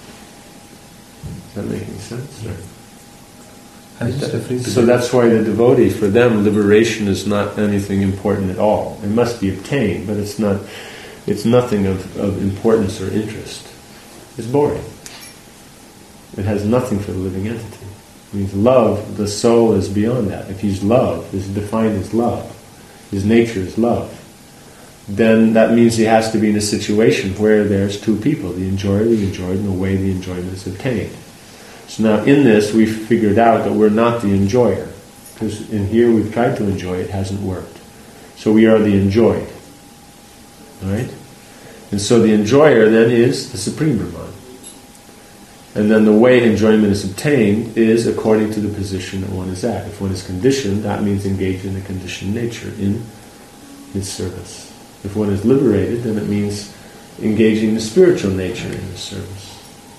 Is that making sense? Right. I was just referring to so that's why the devotee, for them, liberation is not anything important at all. It must be obtained, but it's not. It's nothing of, of importance or interest. It's boring. It has nothing for the living entity. It means love, the soul is beyond that. If he's love, is defined as love, his nature is love, then that means he has to be in a situation where there's two people, the enjoyer, the enjoyed, and the way the enjoyment is obtained. So now in this we've figured out that we're not the enjoyer, because in here we've tried to enjoy, it hasn't worked. So we are the enjoyed. right? And so the enjoyer then is the Supreme Brahman. And then the way enjoyment is obtained is according to the position that one is at. If one is conditioned, that means engaged in the conditioned nature in his service. If one is liberated, then it means engaging the spiritual nature in his service.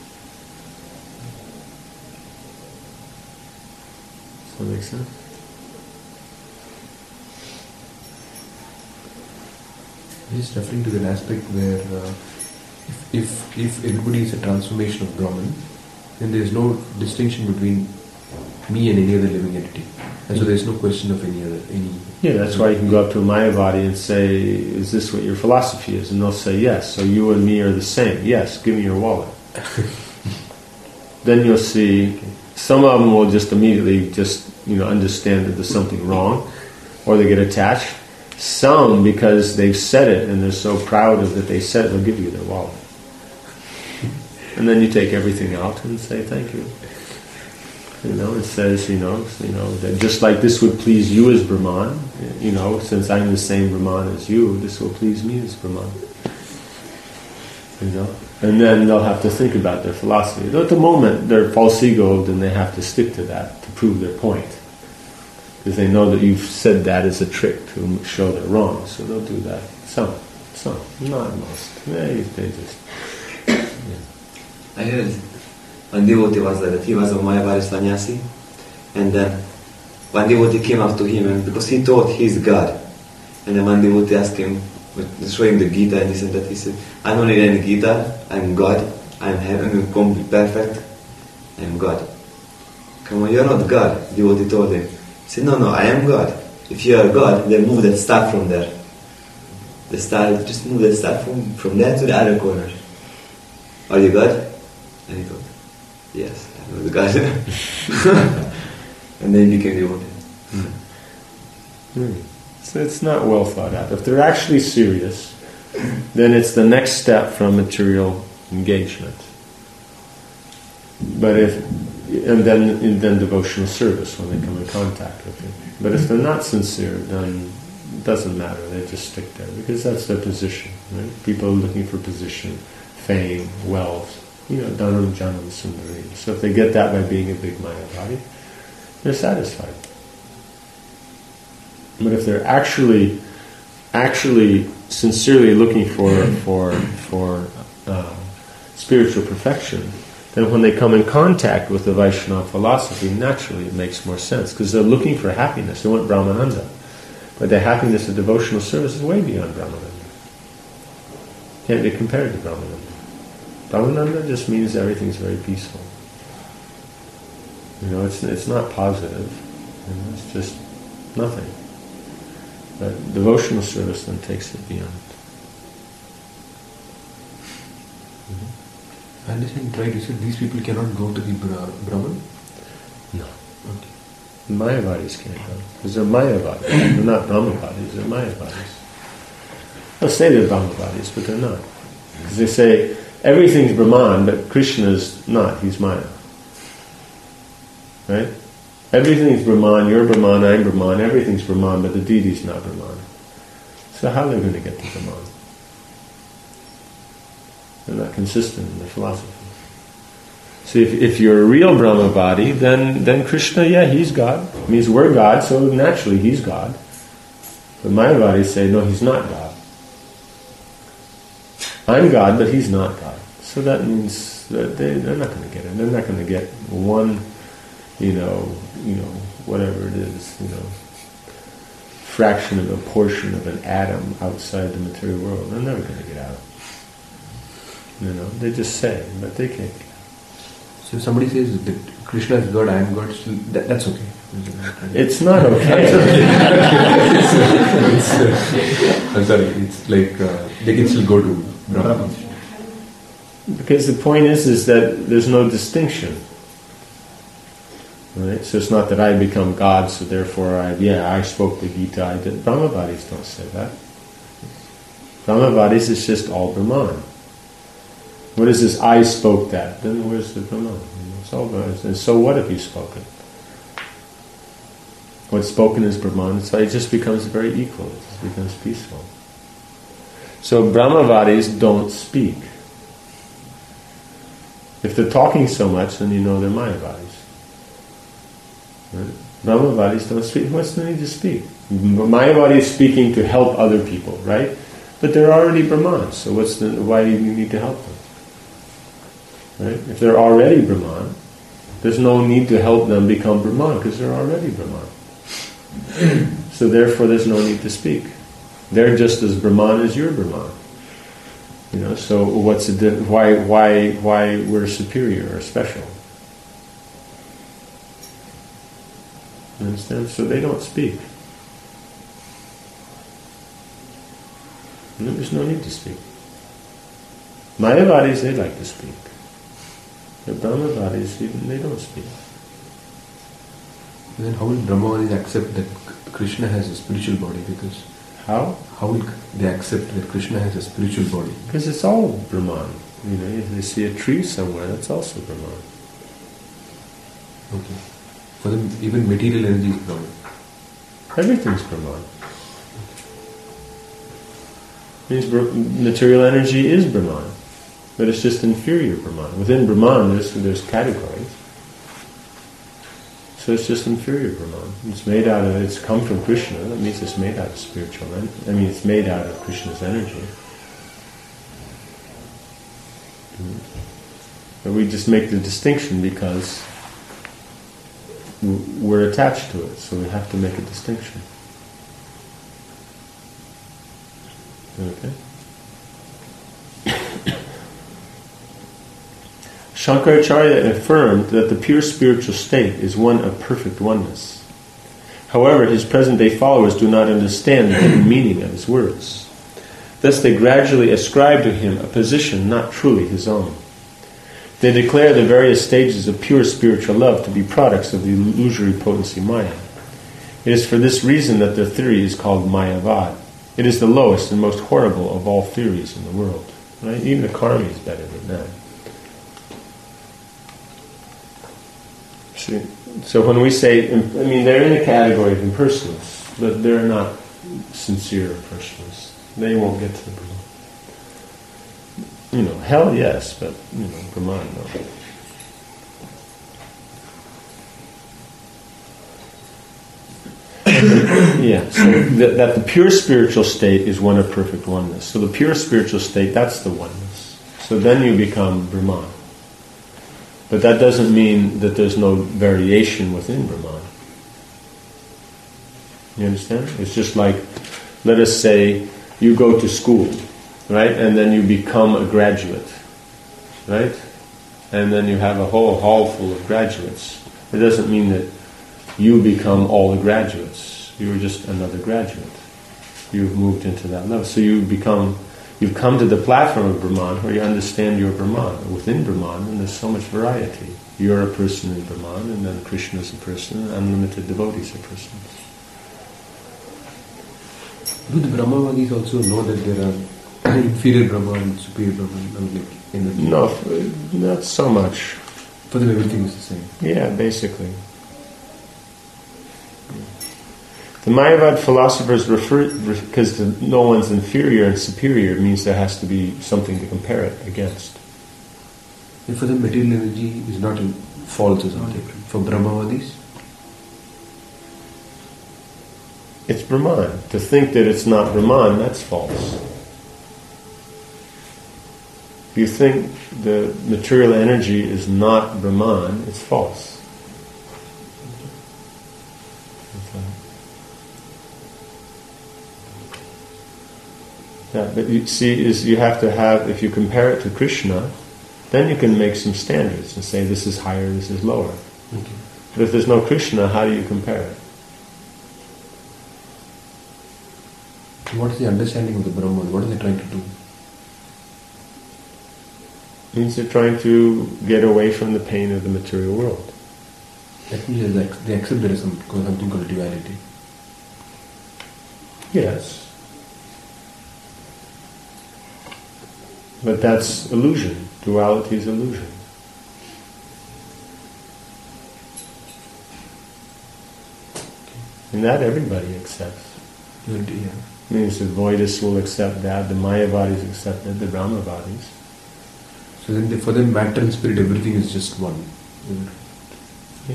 Does that make sense? Just referring to that aspect where uh, if, if if everybody is a transformation of Brahman, then there is no distinction between me and any other living entity, and so there is no question of any other any. Yeah, that's why you can go up to a Mayavadi and say, "Is this what your philosophy is?" And they'll say, "Yes." So you and me are the same. Yes, give me your wallet. Then you'll see some of them will just immediately just you know understand that there's something wrong, or they get attached. Some, because they've said it and they're so proud of that they said it, they'll give you their wallet. And then you take everything out and say thank you. You know, it says, you know, you know that just like this would please you as Brahman, you know, since I'm the same Brahman as you, this will please me as Brahman. You know, and then they'll have to think about their philosophy. Though at the moment they're false egoed and they have to stick to that to prove their point. Because they know that you've said that as a trick to show they're wrong, so they'll do that. Some, some, not most. They, they just. Yeah. I heard one devotee was that he was a Mayavadi sannyasi, and then one devotee came up to him, and because he thought he's God, and then one devotee asked him, show him the Gita, and he said that he said, "I don't need any Gita. I'm God. I'm heaven. I'm completely perfect. I'm God." Come on, you're not God. Devotee told him. He said, no, no, I am God. If you are God, then move that star from there. The star, just move that star from, from there to the other corner. Are you God? And he thought, yes, I was God. And then he became devotee. Mm. Mm. So it's not well thought out. If they're actually serious, then it's the next step from material engagement. But if And then, and then devotional service when they come in contact with you. But if they're not sincere, then it doesn't matter. They just stick there because that's their position. Right? People are looking for position, fame, wealth. You know, dhanam, janam, sundari. So if they get that by being a big Mayavadi, they're satisfied. But if they're actually, actually, sincerely looking for for for uh, spiritual perfection, then when they come in contact with the Vaishnava philosophy, naturally it makes more sense, because they're looking for happiness. They want Brahmananda. But the happiness of devotional service is way beyond Brahmananda. Can't be compared to Brahmananda. Brahmananda just means everything's very peaceful. You know, it's it's not positive. You know, it's just nothing. But devotional service then takes it beyond. I understand, right? You said these people cannot go to the Bra- Brahman? No. Okay. Mayavadis can't go. Because they're Mayavadis. They're not Brahmavadis, they're Mayavadis. They'll say they're Brahmavadis, but they're not. Because they say, everything's Brahman, but Krishna's not, he's Maya. Right? Everything's Brahman, you're Brahman, I'm Brahman, everything's Brahman, but the deity's not Brahman. So how are they going to get to Brahman? They're not consistent in their philosophy. So if, if you're a real Brahmavadi, then, then Krishna, yeah, he's God. It means we're God, so naturally he's God. But Mayavadis say, no, he's not God. I'm God, but he's not God. So that means that they, they're not going to get it. They're not going to get one, you know, you know, whatever it is, you know, fraction of a portion of an atom outside the material world. They're never going to get out. You know, they just say, but they can't. So if somebody says that Krishna is God, I am God, still, that, that's okay. It's not okay. it's, it's, uh, I'm sorry, it's like uh, they can still go to Brahman. Because the point is, is that there's no distinction. Right? So it's not that I become God, so therefore I, yeah, I spoke the Gita, I did. Brahmavadis don't say that. Brahmavadis is just all Brahman. What is this, I spoke that? Then where's the Brahman? It's all Brahman. And so what have you spoken? What's spoken is Brahman, so it just becomes very equal, it just becomes peaceful. So Brahmavadis don't speak. If they're talking so much, then you know they're Mayavadis. Right? Brahmavadis don't speak. What's the need to speak? Mayavadi is speaking to help other people, right? But they're already Brahmans, so what's the, why do you need to help them? Right? If they're already Brahman, there's no need to help them become Brahman because they're already Brahman. So therefore there's no need to speak. They're just as Brahman as you're Brahman. You know, so what's the di- why why why we're superior or special? You understand? So they don't speak. There's no need to speak. Mayavadis, they like to speak. The Brahmavadis, even they don't speak. Then how will Brahmavadis accept that Krishna has a spiritual body? Because How? how will they accept that Krishna has a spiritual body? Because it's all Brahman. You know, if they see a tree somewhere, that's also Brahman. Okay. For them, even material energy is Brahman. Everything's Brahman. Means br- material energy is Brahman, but it's just inferior Brahman. Within Brahman, there's there's categories. So it's just inferior Brahman. It's made out of. It's come from Krishna. That means it's made out of spiritual. En- I mean, it's made out of Krishna's energy. Mm. But we just make the distinction because w- we're attached to it. So we have to make a distinction. Okay. Shankaracharya affirmed that the pure spiritual state is one of perfect oneness. However, his present-day followers do not understand the hidden meaning of his words. Thus they gradually ascribe to him a position not truly his own. They declare the various stages of pure spiritual love to be products of the illusory potency Maya. It is for this reason that their theory is called Mayavad. It is the lowest and most horrible of all theories in the world. Right? Even the karma is better than that. See? So when we say, I mean, they're in the category of impersonalists, but they're not sincere impersonalists. They won't get to the Brahman. You know, hell, yes, but, you know, Brahman, no. Yeah, so that, that the pure spiritual state is one of perfect oneness. So the pure spiritual state, that's the oneness. So then you become Brahman. But that doesn't mean that there's no variation within Brahman. You understand? It's just like, let us say, you go to school, right? And then you become a graduate, right? And then you have a whole hall full of graduates. It doesn't mean that you become all the graduates. You're just another graduate. You've moved into that level. So you become, you've come to the platform of Brahman where you understand you're Brahman. Within Brahman, and there's so much variety. You're a person in Brahman, and then Krishna is a person, and unlimited devotees are persons. Do the Brahmavadis also know that there are inferior Brahman and superior Brahman? Like in the No, not so much. For them everything is the same. Yeah, basically. The Mayavad philosophers refer, because the, no one's inferior and superior means there has to be something to compare it against. And for them material energy is not in false or something. For Brahmavadis? It's Brahman. To think that it's not Brahman, that's false. If you think the material energy is not Brahman, it's false. Yeah, but you see, is you have to have, if you compare it to Krishna, then you can make some standards and say this is higher, this is lower. Okay. But if there's no Krishna, how do you compare it? What is the understanding of the Brahman? What are they trying to do? It means they're trying to get away from the pain of the material world. That means they ac- they accept there is some, something called duality. Yes. But that's illusion. Duality is illusion. And that everybody accepts. Unity, yeah. Means the Voidists will accept that, the Mayavadis accept that, the Brahmavadis. So then, they, for them, matter and spirit, everything is just one. Yeah.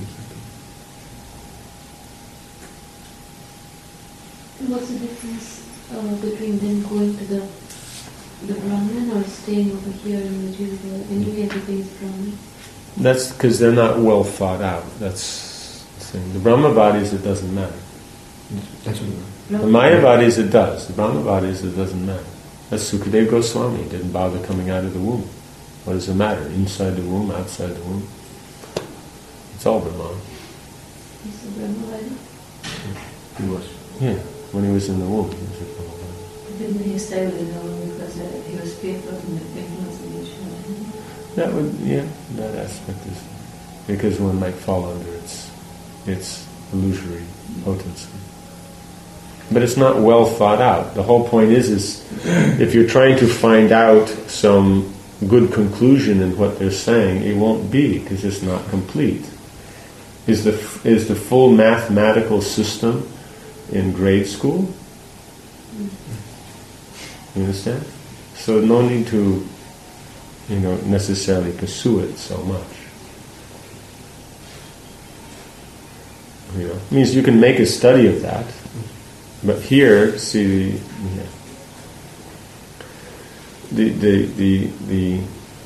What's the difference uh, between them going to the the Brahman or staying over here in the material world? Anyway, everything is Brahman. That's because they're not well thought out. That's the thing. The Brahmavadis, it doesn't matter. That's what The Mayavadis, it does. The Brahmavadis, it doesn't matter. That's Sukadeva Goswami. Didn't bother coming out of the womb. What does it matter? Inside the womb, outside the womb? It's all Brahman. He's a Brahmavadi? he was. Yeah, when he was in the womb, he was a Brahmavadi. Didn't he stay with the Lord because uh, he was fearful of the ignorance of Ishvara? That would, yeah, that aspect is because one might fall under its its illusory potency. But it's not well thought out. The whole point is, is if you're trying to find out some good conclusion in what they're saying, it won't be because it's not complete. Is the is the full mathematical system in grade school? You understand? So no need to, you know, necessarily pursue it so much. You know, it means you can make a study of that, but here, see, yeah, the the the the.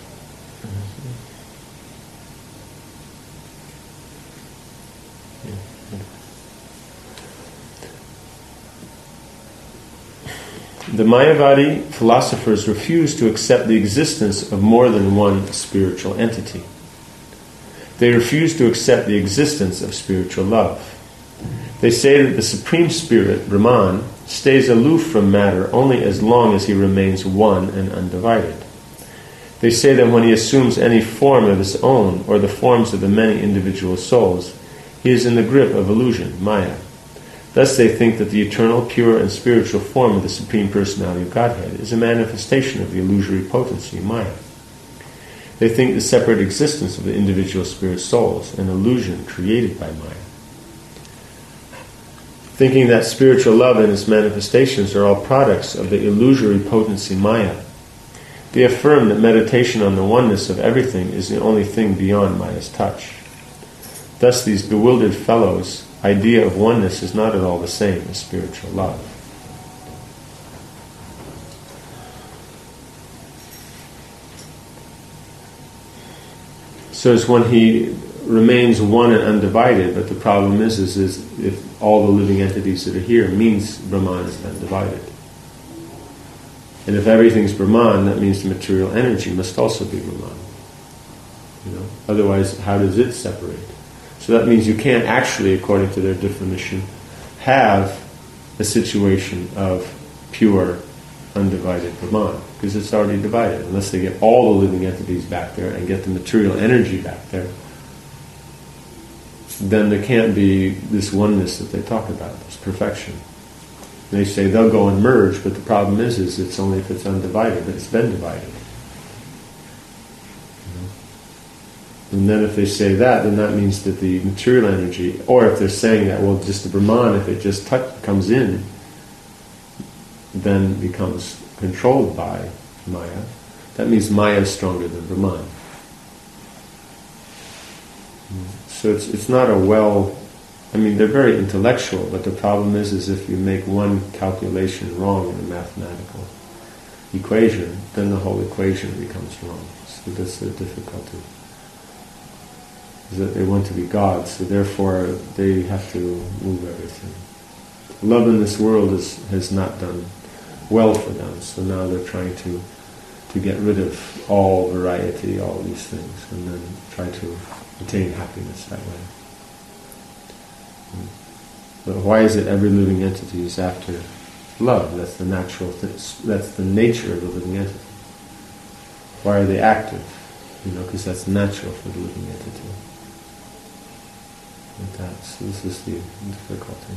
The Mayavadi philosophers refuse to accept the existence of more than one spiritual entity. They refuse to accept the existence of spiritual love. They say that the Supreme Spirit, Brahman, stays aloof from matter only as long as he remains one and undivided. They say that when he assumes any form of his own, or the forms of the many individual souls, he is in the grip of illusion, Maya. Thus they think that the eternal, pure, and spiritual form of the Supreme Personality of Godhead is a manifestation of the illusory potency, Maya. They think the separate existence of the individual spirit souls, an illusion created by Maya. Thinking that spiritual love and its manifestations are all products of the illusory potency Maya, they affirm that meditation on the oneness of everything is the only thing beyond Maya's touch. Thus these bewildered fellows' idea of oneness is not at all the same as spiritual love. So it's when he remains one and undivided, but the problem is, is, is if all the living entities that are here means Brahman is undivided. And if everything's Brahman, that means the material energy must also be Brahman. You know? Otherwise, how does it separate? So that means you can't actually, according to their definition, have a situation of pure, undivided Brahman, because it's already divided. Unless they get all the living entities back there and get the material energy back there, then there can't be this oneness that they talk about, this perfection. And they say they'll go and merge, but the problem is, is it's only if it's undivided, but it's been divided. And then if they say that, then that means that the material energy, or if they're saying that, well, just the Brahman, if it just touch, comes in, then becomes controlled by Maya. That means Maya is stronger than Brahman. So it's it's not a well, I mean, they're very intellectual, but the problem is, is if you make one calculation wrong in a mathematical equation, then the whole equation becomes wrong. So that's the difficulty. Is that they want to be gods, so therefore they have to move everything. Love in this world is, has not done well for them, so now they're trying to to get rid of all variety, all these things, and then try to attain happiness that way. But why is it every living entity is after love? That's the natural, th- that's the nature of the living entity. Why are they active? You know, because that's natural for the living entity. Like that. So this is the difficulty.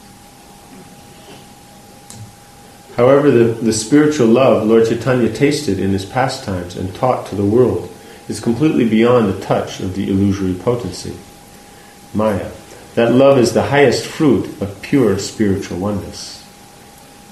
However, the, the spiritual love Lord Chaitanya tasted in his pastimes and taught to the world is completely beyond the touch of the illusory potency, Maya. That love is the highest fruit of pure spiritual oneness.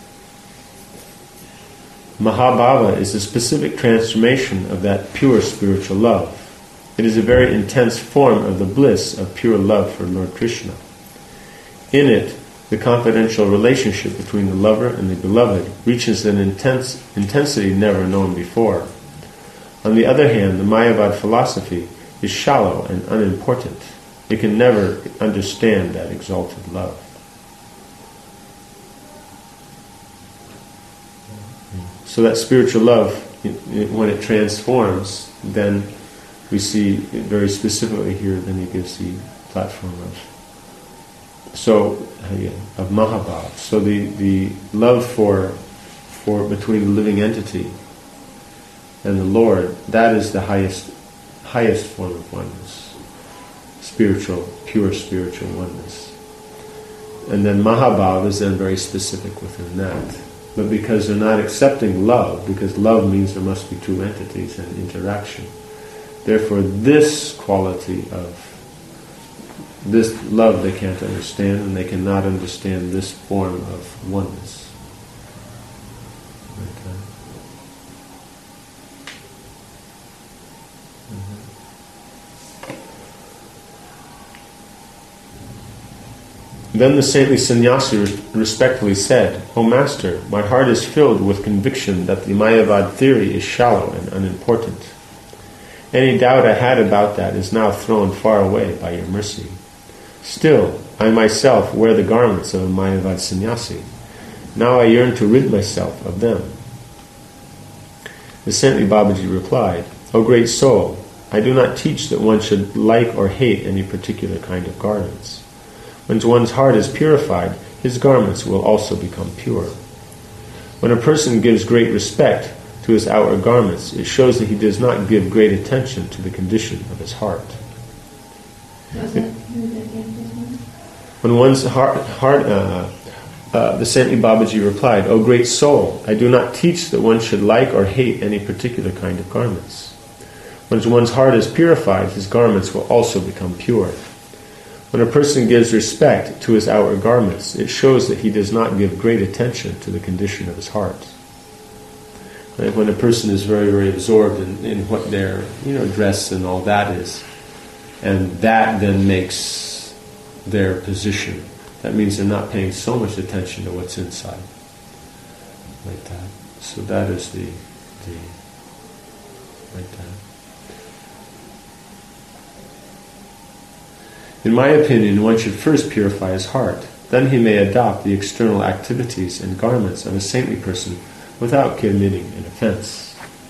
Mahabhava is a specific transformation of that pure spiritual love. It is a very intense form of the bliss of pure love for Lord Krishna. In it, the confidential relationship between the lover and the beloved reaches an intense intensity never known before. On the other hand, the Mayavad philosophy is shallow and unimportant. It can never understand that exalted love. So that spiritual love, when it transforms, then we see very specifically here, then he gives the platform of so of Mahabhav. So the, the love for for between the living entity and the Lord, that is the highest highest form of oneness. Spiritual, pure spiritual oneness. And then Mahabhav is then very specific within that. But because they're not accepting love, because love means there must be two entities and interaction. Therefore, this quality of this love they can't understand, and they cannot understand this form of oneness. Okay. Mm-hmm. Then the saintly sannyasi respectfully said, "O Master, my heart is filled with conviction that the Mayavad theory is shallow and unimportant. Any doubt I had about that is now thrown far away by your mercy. Still, I myself wear the garments of a Mayavad sannyasi. Now I yearn to rid myself of them." The saintly Babaji replied, "O great soul, I do not teach that one should like or hate any particular kind of garments. When one's heart is purified, his garments will also become pure. When a person gives great respect to his outward garments, it shows that he does not give great attention to the condition of his heart." When one's heart, heart uh, uh, the saintly Babaji replied, "O great soul, I do not teach that one should like or hate any particular kind of garments. When one's heart is purified, his garments will also become pure. When a person gives respect to his outward garments, it shows that he does not give great attention to the condition of his heart." Right? When a person is very, very absorbed in, in what their, you know, dress and all that is, and that then makes their position, that means they're not paying so much attention to what's inside. Like that. So that is the, the like that. In my opinion, one should first purify his heart. Then he may adopt the external activities and garments of a saintly person without committing an offense.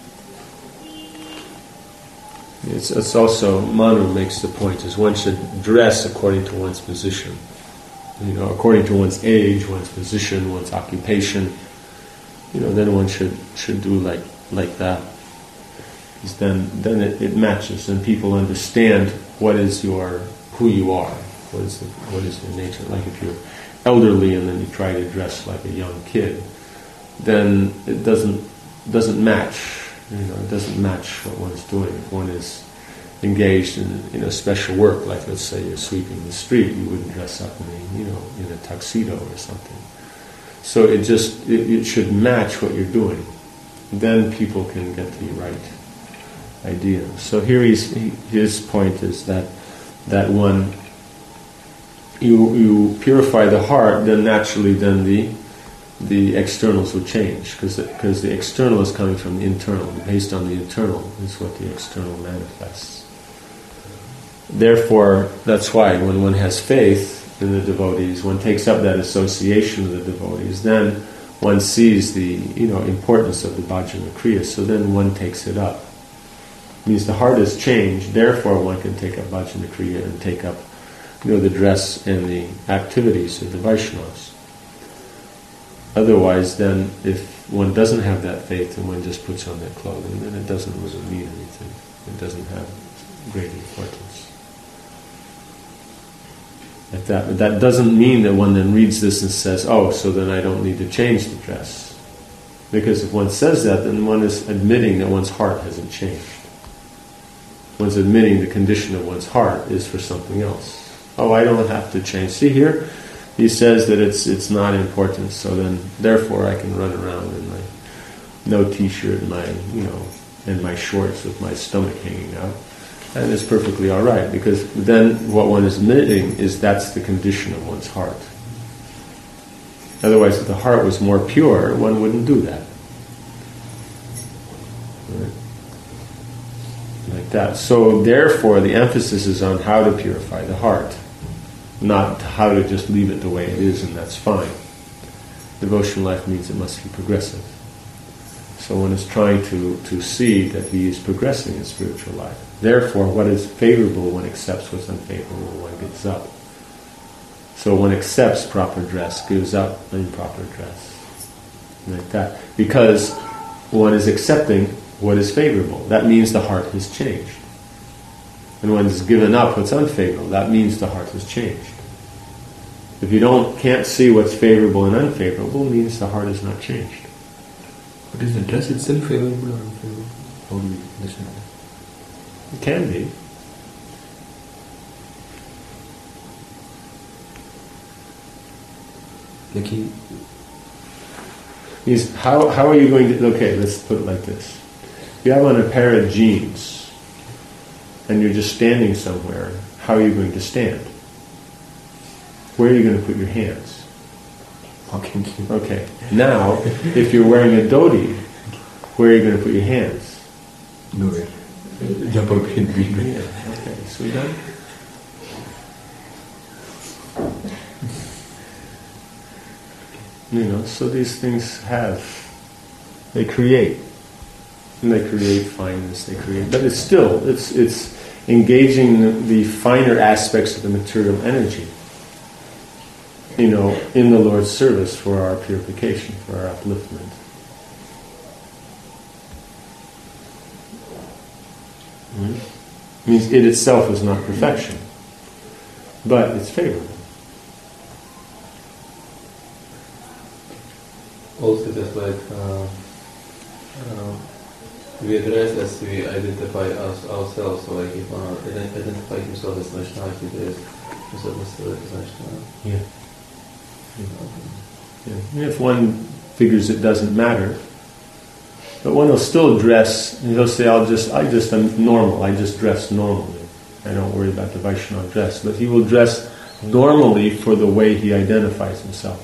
It's, it's also, Manu makes the point, is one should dress according to one's position. You know, according to one's age, one's position, one's occupation. You know, then one should should do like like that. Because then then it, it matches, and people understand what is your who you are, what is the, what is your nature. Like if you're elderly and then you try to dress like a young kid, then it doesn't doesn't match. You know, it doesn't match what one's doing. If one is engaged in, you know, special work, like let's say you're sweeping the street, you wouldn't dress up in a, you know, in a tuxedo or something. So it just it, it should match what you're doing. Then people can get the right idea. So here he's he, his point is that that one you you purify the heart, then naturally then the the externals will change, because because the external is coming from the internal. Based on the internal is what the external manifests. Therefore, that's why when one has faith in the devotees, one takes up that association with the devotees, then one sees the, you know, importance of the bhajana kriya, so then one takes it up. It means the heart has changed, therefore one can take up bhajana kriya and take up, you know, the dress and the activities of the Vaishnavas. Otherwise, then, if one doesn't have that faith and one just puts on that clothing, then it doesn't really mean anything. It doesn't have great importance. Like that, but that doesn't mean that one then reads this and says, "Oh, so then I don't need to change the dress." Because if one says that, then one is admitting that one's heart hasn't changed. One's admitting the condition of one's heart is for something else. Oh, I don't have to change. See here? He says that it's it's not important, so then therefore I can run around in my no t-shirt and my, you know, and my shorts with my stomach hanging out. And it's perfectly all right, because then what one is admitting is that's the condition of one's heart. Otherwise, if the heart was more pure, one wouldn't do that. Right? Like that. So therefore, the emphasis is on how to purify the heart, not how to just leave it the way it is, and that's fine. Devotional life means it must be progressive. So one is trying to, to see that he is progressing in spiritual life. Therefore, what is favorable, one accepts; what's unfavorable, one gives up. So one accepts proper dress, gives up improper dress. Like that. Because one is accepting what is favorable. That means the heart has changed. And one has given up what's unfavorable. That means the heart has changed. If you don't can't see what's favorable and unfavorable, it means the heart has not changed. But is the dress itself favorable or unfavorable? How do we understand that? It can be. Like he... Means how, how are you going to... Okay, let's put it like this. You have on a pair of jeans and you're just standing somewhere. How are you going to stand? Where are you going to put your hands? Walking. Okay. Now, if you're wearing a dhoti, where are you going to put your hands? Nowhere. Jump up in between. Yeah. Okay. So we done? You know, so these things have, they create, and they create fineness. They create, but it's still it's it's engaging the, the finer aspects of the material energy. You know, in the Lord's service for our purification, for our upliftment. Mm-hmm. Means it itself is not perfection, but it's favorable. Also, just like uh, uh, we address as we identify us, ourselves, so like if one identify himself as Vaishnava, he address himself as Vaishnava. Yeah. Yeah. And if one figures it doesn't matter, but one will still dress, and he'll say, I'll just, I just am normal, I just dress normally. I don't worry about the Vaishnava dress. But he will dress normally for the way he identifies himself.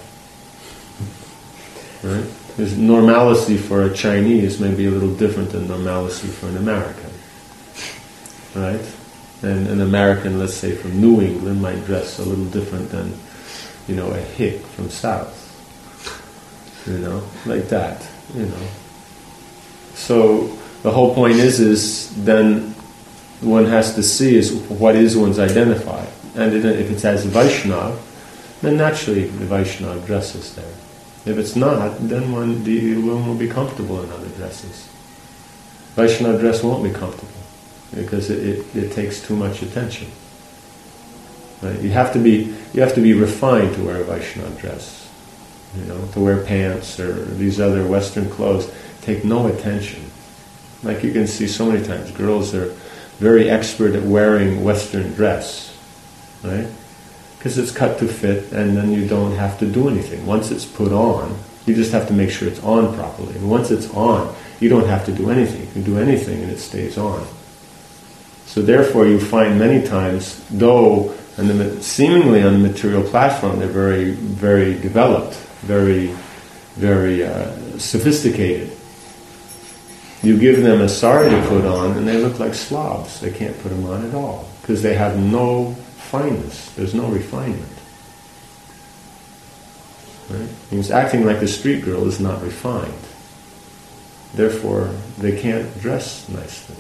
Right? Because normalcy for a Chinese may be a little different than normalcy for an American. Right? And an American, let's say from New England, might dress a little different than, you know, a hick from South. You know, like that, you know. So the whole point is, is then one has to see is what is one's identified. And if it's as Vaishnava, then naturally the Vaishnava dress is there. If it's not, then one, the, one will be comfortable in other dresses. Vaishnava dress won't be comfortable because it, it, it takes too much attention. Right? You have to be you have to be refined to wear a Vaishnava dress. You know, to wear pants or these other Western clothes take no attention. Like you can see so many times, girls are very expert at wearing Western dress, right? Because it's cut to fit, and then you don't have to do anything. Once it's put on, you just have to make sure it's on properly. And once it's on, you don't have to do anything. You can do anything and it stays on. So therefore you find many times, though and the, seemingly on the material platform they're very, very developed, very, very uh, sophisticated. You give them a sari to put on and they look like slobs. They can't put them on at all because they have no fineness. There's no refinement. Right? Means acting like a street girl is not refined. Therefore, they can't dress nicely.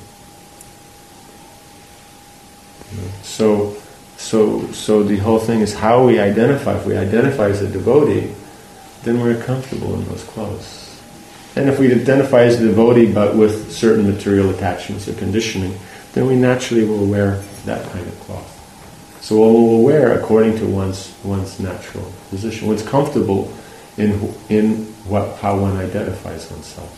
So, so, so the whole thing is how we identify. If we identify as a devotee, then we're comfortable in those clothes. And if we identify as a devotee but with certain material attachments or conditioning, then we naturally will wear that kind of cloth. So we'll wear according to one's one's natural position. One's comfortable in in what how one identifies oneself.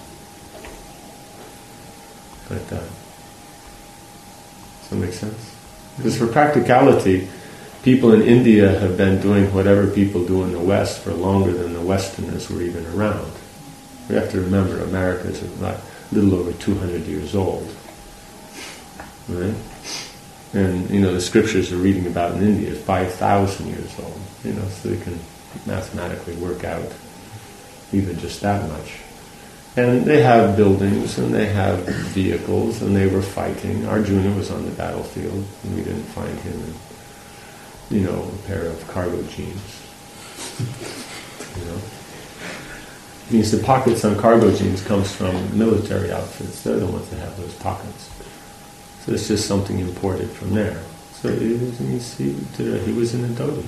Like that. Does that make sense? Because for practicality, people in India have been doing whatever people do in the West for longer than the Westerners were even around. We have to remember, America is about a little over two hundred years old, right? And, you know, the scriptures are reading about in India are five thousand years old, you know, so they can mathematically work out even just that much. And they have buildings, and they have vehicles, and they were fighting. Arjuna was on the battlefield, and we didn't find him in, you know, a pair of cargo jeans. You know? Means the pockets on cargo jeans comes from military outfits. They're the ones that have those pockets. So it's just something imported from there. So he was, he, he was in a dhoti.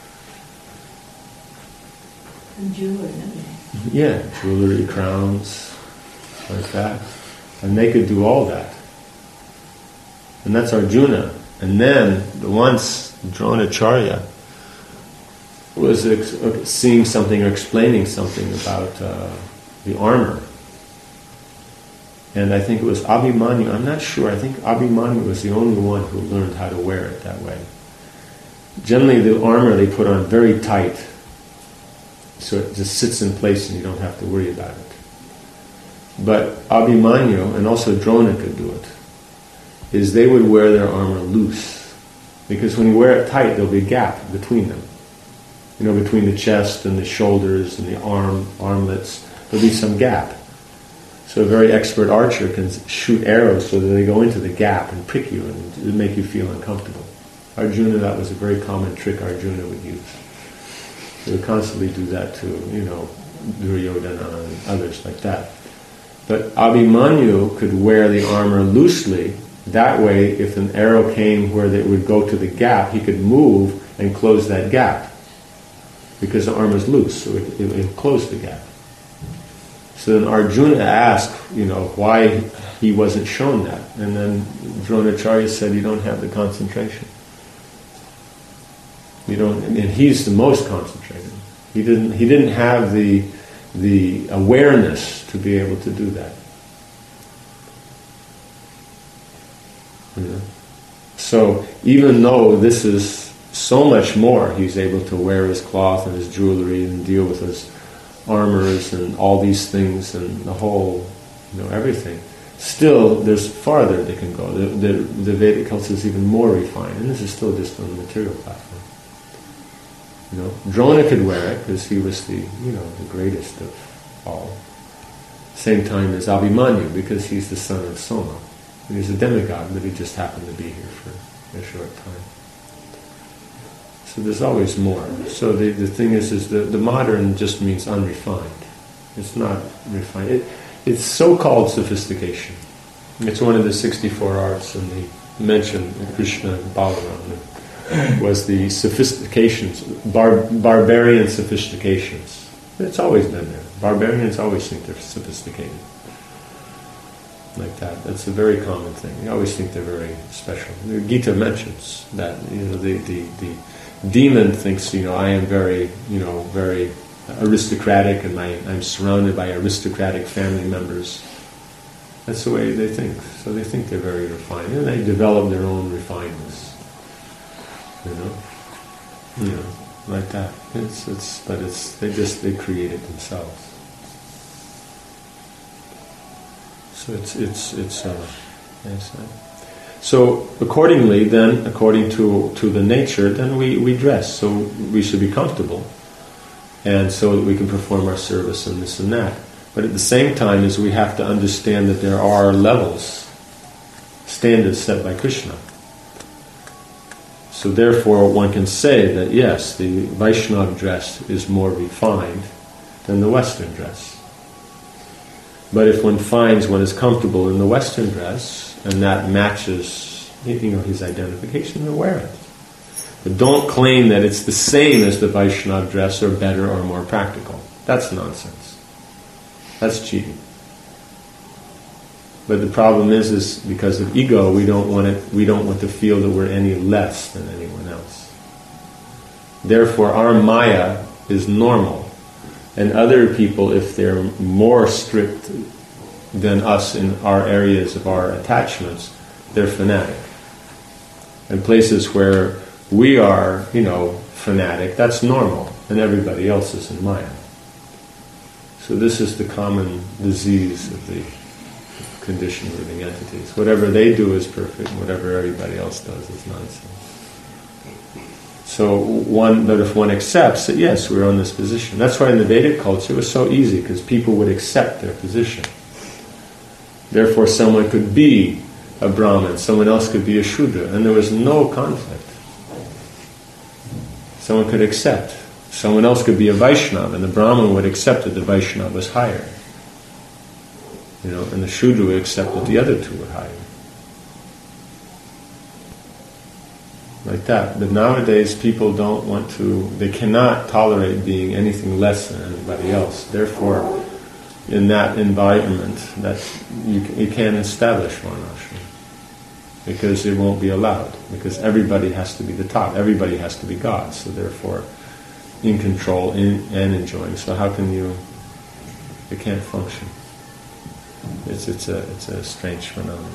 And jewelry and everything. Yeah, jewelry, crowns, like that. And they could do all that. And that's Arjuna. And then, once Dronacharya was ex- seeing something or explaining something about uh, the armor, and I think it was Abhimanyu, I'm not sure, I think Abhimanyu was the only one who learned how to wear it that way. Generally the armor they put on very tight, so it just sits in place and you don't have to worry about it. But Abhimanyu, and also Drona could do it, is they would wear their armor loose. Because when you wear it tight, there'll be a gap between them. You know, between the chest and the shoulders and the arm armlets, there'll be some gap. So a very expert archer can shoot arrows so that they go into the gap and prick you and make you feel uncomfortable. Arjuna, that was a very common trick Arjuna would use. They would constantly do that to, you know, Duryodhana and others like that. But Abhimanyu could wear the armor loosely. That way, if an arrow came where it would go to the gap, he could move and close that gap. Because the armor is loose, so it, it, it closed the gap. So then Arjuna asked, you know, why he wasn't shown that. And then Dronacharya said, you don't have the concentration. You don't, and he's the most concentrated. He didn't. He didn't have the the awareness to be able to do that. You know? So even though this is so much more, he's able to wear his cloth and his jewelry and deal with his armors and all these things and the whole, you know, everything. Still, there's farther they can go. The, the, the Vedic culture is even more refined, and this is still just on the material platform. You know, Drona could wear it because he was the, you know, the greatest of all. Same time as Abhimanyu, because he's the son of Soma. And he's a demigod, but he just happened to be here for a short time. So there's always more. So the, the thing is, is the, the modern just means unrefined. It's not refined. It, it's so-called sophistication. It's one of the sixty-four arts, and they mention Krishna and Balaram was the sophistications, bar, barbarian sophistications. It's always been there. Barbarians always think they're sophisticated. Like that. That's a very common thing. They always think they're very special. The Gita mentions that, you know, the, the, the demon thinks, you know, I am very, you know, very aristocratic, and my, I'm surrounded by aristocratic family members. That's the way they think. So they think they're very refined, and they develop their own refinements. You know, you know, like that. It's, it's, but it's, they just, they create it themselves. So it's, it's, it's, uh, yes, uh, so accordingly, then, according to to the nature, then we, we dress. So we should be comfortable, and so that we can perform our service and this and that. But at the same time, is we have to understand that there are levels, standards set by Krishna. So therefore, one can say that yes, the Vaishnava dress is more refined than the Western dress. But if one finds one is comfortable in the Western dress, and that matches, you know, his identification, then wear it. But don't claim that it's the same as the Vaishnava dress, or better, or more practical. That's nonsense. That's cheating. But the problem is, is because of ego, we don't want it. We don't want to feel that we're any less than anyone else. Therefore, our maya is normal, and other people, if they're more strict than us in our areas of our attachments, they're fanatic. And places where we are, you know, fanatic, that's normal, and everybody else is in maya. So this is the common disease of the conditioned living entities. Whatever they do is perfect, and whatever everybody else does is nonsense. So one, but if one accepts that yes, we're on this position. That's why in the Vedic culture it was so easy, because people would accept their position. Therefore someone could be a Brahmin, someone else could be a Shudra, and there was no conflict. Someone could accept. Someone else could be a Vaishnava, and the Brahmin would accept that the Vaishnava was higher. You know, and the Shudra would accept that the other two were higher. Like that. But nowadays people don't want to, they cannot tolerate being anything less than anybody else. Therefore, in that environment, that you, you can't establish Varnashram. Because it won't be allowed. Because everybody has to be the top. Everybody has to be God. So therefore, in control in, and enjoying. So how can you, it can't function. It's, it's, a, it's a strange phenomenon.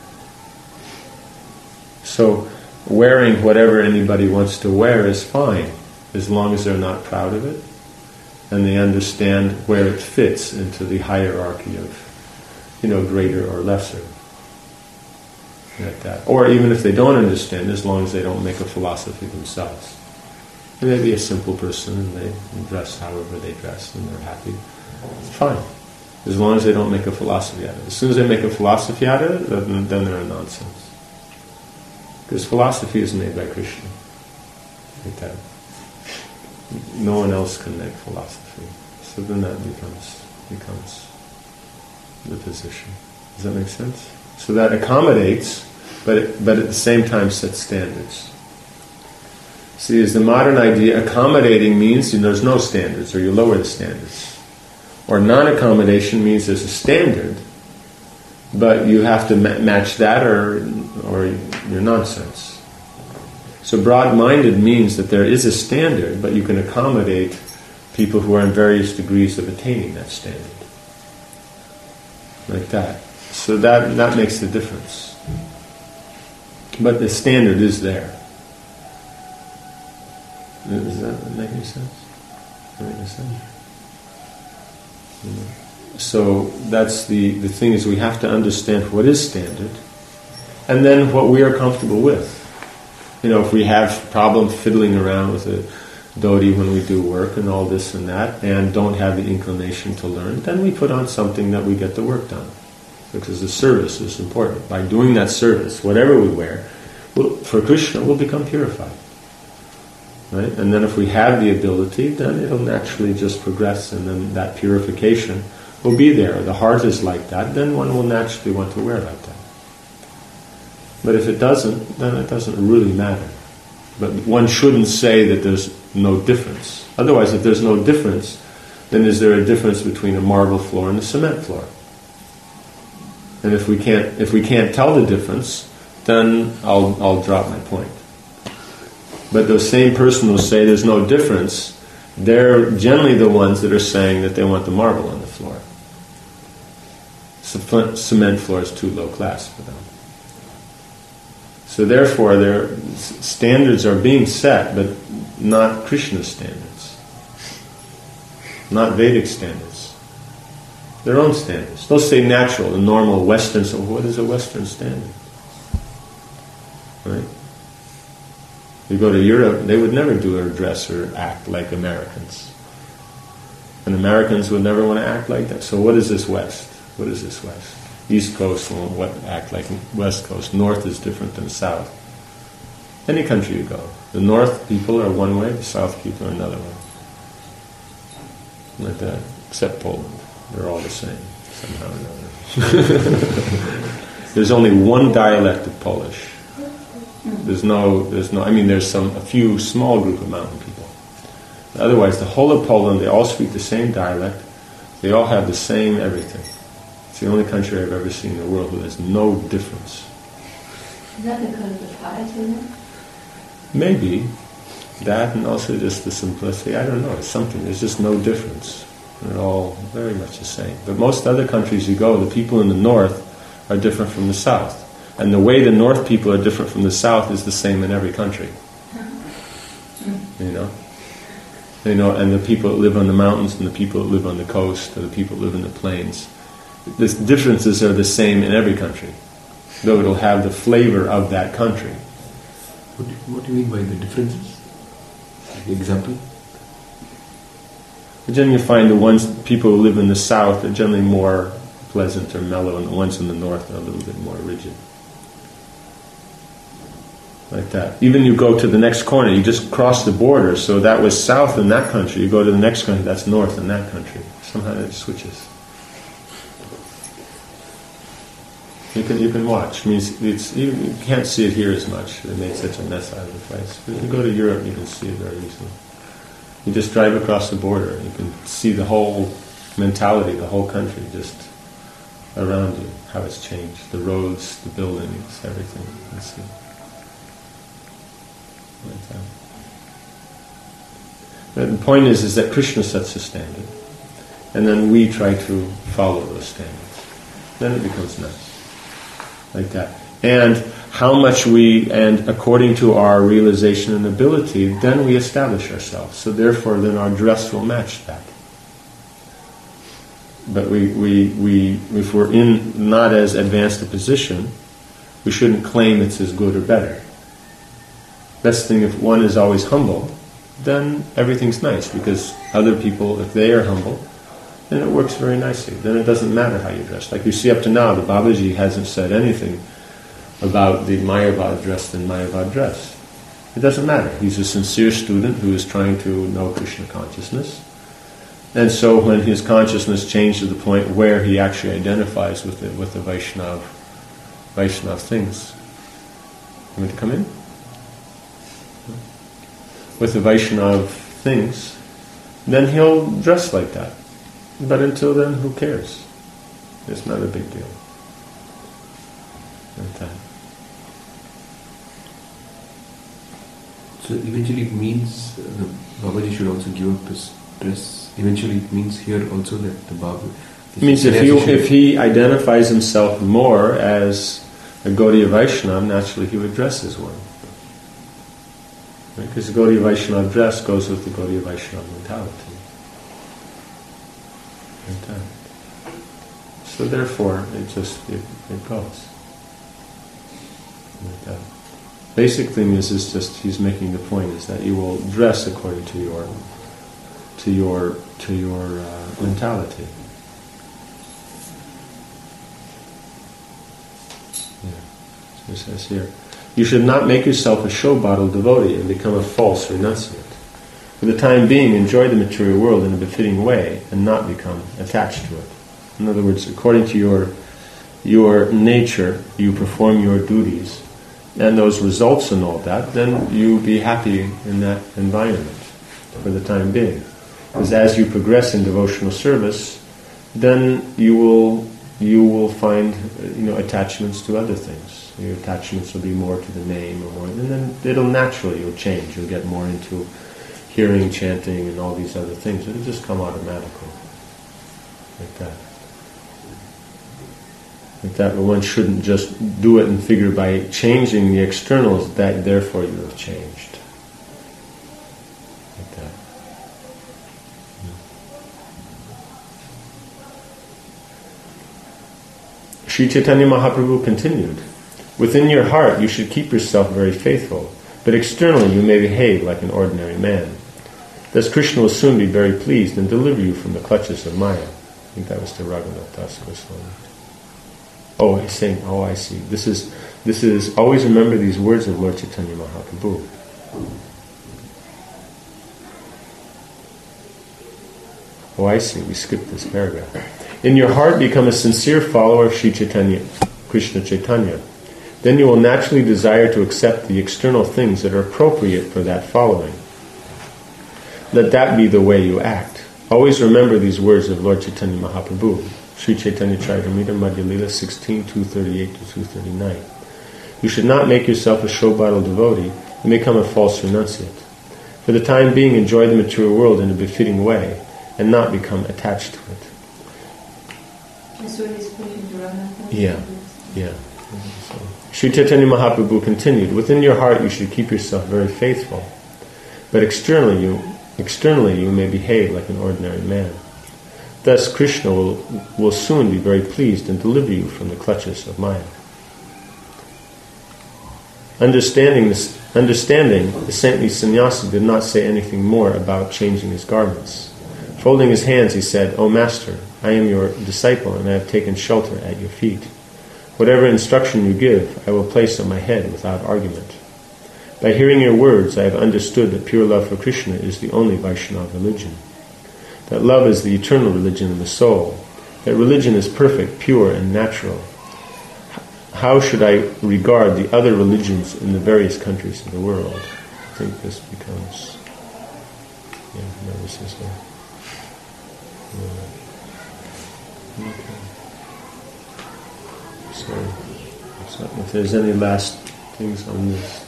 So, wearing whatever anybody wants to wear is fine, as long as they're not proud of it, and they understand where it fits into the hierarchy of, you know, greater or lesser. Like that. Or even if they don't understand, as long as they don't make a philosophy themselves. They may be a simple person and they dress however they dress and they're happy. It's fine. As long as they don't make a philosophy out of it. As soon as they make a philosophy out of it, then, then they're a nonsense. Because philosophy is made by Krishna. Like that. No one else can make philosophy. So then that becomes becomes the position. Does that make sense? So that accommodates, but it, but at the same time sets standards. See, as the modern idea, accommodating means you know, there's no standards, or you lower the standards. Or non-accommodation means there's a standard, but you have to ma- match that or or you're nonsense. So broad-minded means that there is a standard, but you can accommodate people who are in various degrees of attaining that standard. Like that. So that, that makes the difference. But the standard is there. Does that make any sense? Does that make any sense? Yeah. So that's the, the thing is we have to understand what is standard, and then what we are comfortable with. You know, if we have problem fiddling around with a dhoti when we do work and all this and that, and don't have the inclination to learn, then we put on something that we get the work done. Because the service is important. By doing that service, whatever we wear, we'll, for Krishna, we'll become purified. Right? And then if we have the ability, then it'll naturally just progress, and then that purification will be there. The heart is like that, then one will naturally want to wear like that. But if it doesn't, then it doesn't really matter. But one shouldn't say that there's no difference. Otherwise, if there's no difference, then is there a difference between a marble floor and a cement floor? And if we can't, if we can't tell the difference, then I'll I'll drop my point. But the same person will say there's no difference. They're generally the ones that are saying that they want the marble on the floor. C- cement floor is too low class for them. So therefore, their standards are being set, but not Krishna's standards, not Vedic standards. Their own standards. They'll say natural, the normal Western. So what is a Western standard? Right? You go to Europe, they would never do or dress or act like Americans. And Americans would never want to act like that. So what is this West? What is this West? East Coast won't what act like West Coast. North is different than South. Any country you go. The North people are one way, the South people are another way. Like that. Except Poland. They're all the same, somehow or another. There's only one dialect of Polish. There's no, there's no. I mean, there's some, a few small group of mountain people. Otherwise, the whole of Poland, they all speak the same dialect. They all have the same everything. It's the only country I've ever seen in the world where there's no difference. Is that because of the piety then? Maybe that, and also just the simplicity. I don't know. It's something. There's just no difference. They're all very much the same. But most other countries you go, the people in the north are different from the south. And the way the north people are different from the south is the same in every country. You know? You know, and the people that live on the mountains and the people that live on the coast or the people that live in the plains. The differences are the same in every country, though it'll have the flavor of that country. What do, what do you mean by the differences? The example? But generally you find the ones, people who live in the south are generally more pleasant or mellow, and the ones in the north are a little bit more rigid. Like that. Even you go to the next corner, you just cross the border, so that was south in that country, you go to the next country, that's north in that country. Somehow it switches. You can you can watch. I mean, it's, it's you, you can't see it here as much. They made such a mess out of the place. But if you go to Europe, you can see it very easily. You just drive across the border, you can see the whole mentality, the whole country just around you, how it's changed. The roads, the buildings, everything you can see. Like that. But the point is, is that Krishna sets a standard, and then we try to follow those standards. Then it becomes nice. Like that. And how much we, and according to our realization and ability, then we establish ourselves. So therefore, then our dress will match that. But we, we, we, if we're in not as advanced a position, we shouldn't claim it's as good or better. Best thing, if one is always humble, then everything's nice, because other people, if they are humble, then it works very nicely. Then it doesn't matter how you dress. Like you see up to now, the Babaji hasn't said anything about the Mayavad dress than Mayavad dress. It doesn't matter. He's a sincere student who is trying to know Krishna consciousness. And so when his consciousness changed to the point where he actually identifies with the, with the Vaishnava, Vaishnava things. You want to come in? With the Vaishnava things, then he'll dress like that. But until then, who cares? It's not a big deal. Like that. So eventually it means uh, the Babaji should also give up his dress. Eventually it means here also that the Baba... It means if he, if he identifies himself more as a Gaudiya Vaishnava, naturally he would dress as one. Right? Because the Gaudiya Vaishnava dress goes with the Gaudiya Vaishnava mentality. Like that. So therefore, it just, it, it goes. Like that. Basic thing is, is just, he's making the point, is that you will dress according to your, to your, to your uh, mentality. Yeah. So it says here, you should not make yourself a show-bottle devotee and become a false renunciate. For the time being, enjoy the material world in a befitting way and not become attached to it. In other words, according to your your nature, you perform your duties, and those results and all that, then you be happy in that environment for the time being. Because as you progress in devotional service, then you will you will find you know attachments to other things. Your attachments will be more to the name or more, and then it'll naturally you'll change. You'll get more into hearing, chanting, and all these other things. It'll just come automatically. Like that. Like that, but one shouldn't just do it and figure by changing the externals that therefore you have changed. Like that. Sri Chaitanya Mahaprabhu continued, within your heart you should keep yourself very faithful, but externally you may behave like an ordinary man. Thus Krishna will soon be very pleased and deliver you from the clutches of Maya. I think that was to Raghunath Das Goswami. Oh, he's saying, oh, I see. This is, this is, always remember these words of Lord Chaitanya Mahaprabhu. Oh, I see. We skipped this paragraph. In your heart, become a sincere follower of Sri Chaitanya, Krishna Chaitanya. Then you will naturally desire to accept the external things that are appropriate for that following. Let that be the way you act. Always remember these words of Lord Chaitanya Mahaprabhu. Sri Chaitanya Charitamrita Madhya Lila sixteen, two thirty-eight to two thirty-nine. You should not make yourself a show-bottle devotee and become a false renunciate. For the time being, enjoy the material world in a befitting way and not become attached to it. That's what he's speaking to Raghunath. Yeah, yeah. So, Sri Chaitanya Mahaprabhu continued, within your heart you should keep yourself very faithful, but externally you Externally, you may behave like an ordinary man. Thus, Krishna will, will soon be very pleased and deliver you from the clutches of Maya. Understanding, this, understanding, the saintly sannyasi did not say anything more about changing his garments. Folding his hands, he said, "O Master, I am your disciple, and I have taken shelter at your feet. Whatever instruction you give, I will place on my head without argument. By hearing your words, I have understood that pure love for Krishna is the only Vaishnava religion. That love is the eternal religion of the soul. That religion is perfect, pure, and natural. How should I regard the other religions in the various countries of the world?" I think this becomes... Yeah, no, this is a... Yeah. Okay. So, so, if there's any last things on this...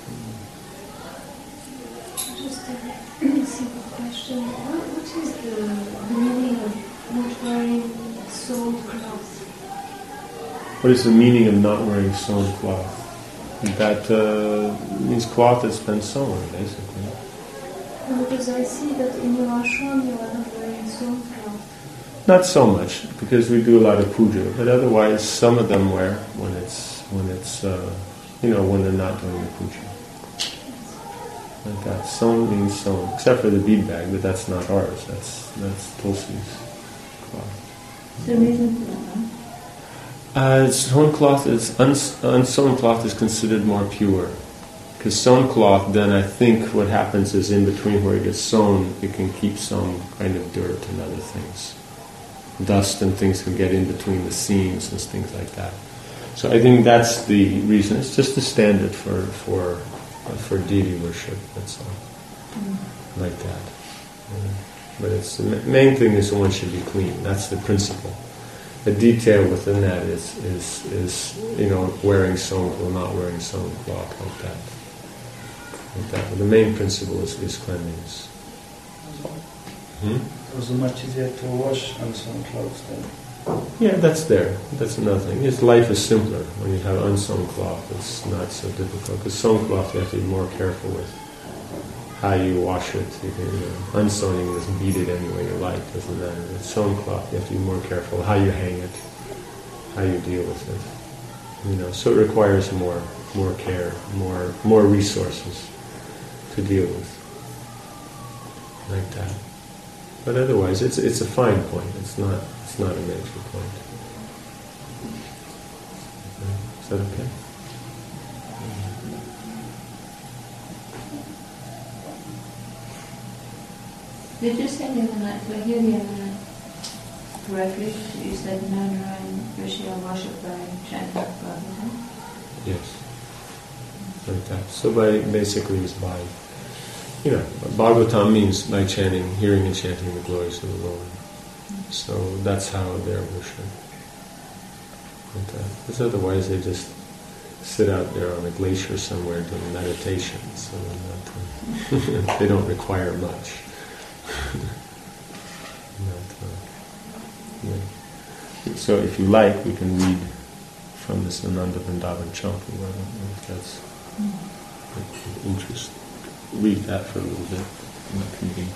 Just a simple question. What, what is the, the meaning of not wearing soiled cloth? What is the meaning of not wearing sewn cloth? That uh, means cloth that's been sewn, basically. No, because I see that in your ashram you are not wearing sewn cloth. Not so much, because we do a lot of puja, but otherwise some of them wear when it's, when it's uh, you know, when they're not doing the puja. Like that. Sewn means sewn, except for the bead bag, but that's not ours. That's that's Tulsi's cloth. The reason for that, huh? Uh, sewn cloth is uns- unsewn cloth is considered more pure, because sewn cloth, then I think what happens is in between where it gets sewn, it can keep some kind of dirt and other things, dust and things can get in between the seams and things like that. So I think that's the reason. It's just a standard for for uh, for deity worship. That's all, mm. like that. Yeah. But it's the main thing is one should be clean. That's the principle. The detail within that is, is, is you know, wearing sewn or not wearing sewn cloth, like that. Like that. But the main principle is, is cleanliness. Hmm? It was much easier to wash unsewn clothes then. Yeah, that's there. That's another thing. His life is simpler when you have unsewn cloth. It's not so difficult. Because sewn cloth you have to be more careful with how you wash it. You can, you know, unsewn you just beat it any way you like. Doesn't matter. With sewn cloth you have to be more careful how you hang it, how you deal with it. You know, so it requires more more care, more more resources to deal with. Like that. But otherwise, it's it's a fine point. It's not it's not a major point. Is that okay? Did you say the other night, did I hear the other night correctly? You said Nara and Rishi are worshipped by chanting Bhagavatam? Yes. Like that. So by basically is by, you know, Bhagavatam means by chanting, hearing and chanting the glories of the Lord. Mm-hmm. So that's how they're worshipped. Like that. Because otherwise they just sit out there on a glacier somewhere doing meditation. So not, uh, they don't require much. not, uh, yeah. So if you like, we can read from this Ananda Vrindavan Champu. I don't know if that's of interest. Read that for a little bit. That can be.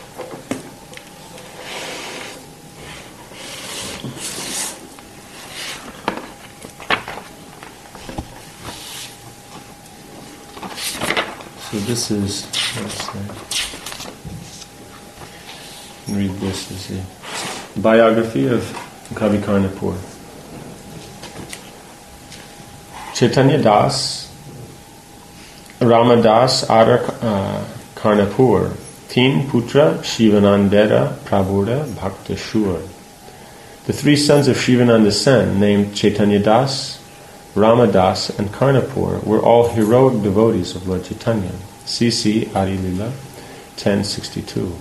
So this is, let's say, read this as a biography of Kavi Karnapur. Chaitanya Das, Ramadas Adar uh, Karnapur, Teen Putra Shivanandera Prabhuda Bhakta Shur. The three sons of Shivananda Sen, named Chaitanya Das, Ramadas, and Karnapur, were all heroic devotees of Lord Chaitanya. C C Adi Lila, ten sixty-two.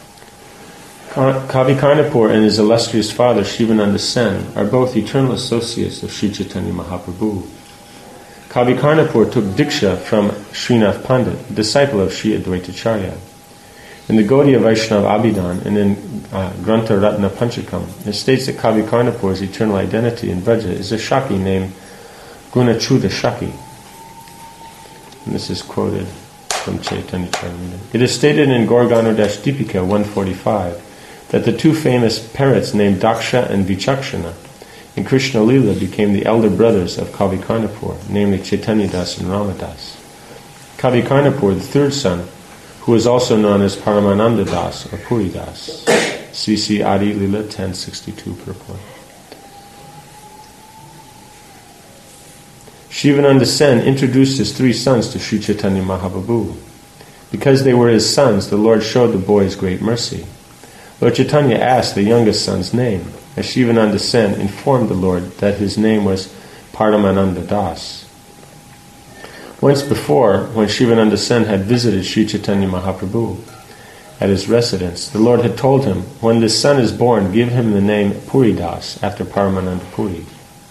Kavi Karnapur and his illustrious father Shivananda Sen are both eternal associates of Sri Chaitanya Mahaprabhu. Kavi Karnapur took Diksha from Srinath Pandit, a disciple of Sri Advaitacharya. In the Gaudiya Vaishnava Abhidan and in uh, Grantha Ratna Panchakam, it states that Kavi Karnapur's eternal identity in Vraja is a Shaki named Gunachuda Shaki. And this is quoted. from Chaitanya Charitamrita. It is stated in Gorganodash Deepika one forty-five that the two famous parrots named Daksha and Vichakshana in Krishna Lila became the elder brothers of Kavi Karnapur, namely Chaitanya Das and Ramadas. Kavi Karnapur, the third son, who is also known as Paramananda Das or Puri Das. C C Adi Lila ten sixty-two purport. Shivananda Sen introduced his three sons to Sri Chaitanya Mahaprabhu. Because they were his sons, the Lord showed the boys great mercy. Lord Chaitanya asked the youngest son's name, as Shivananda Sen informed the Lord that his name was Paramananda Das. Once before, when Shivananda Sen had visited Sri Chaitanya Mahaprabhu at his residence, the Lord had told him, when this son is born, give him the name Puri Das, after Paramananda Puri.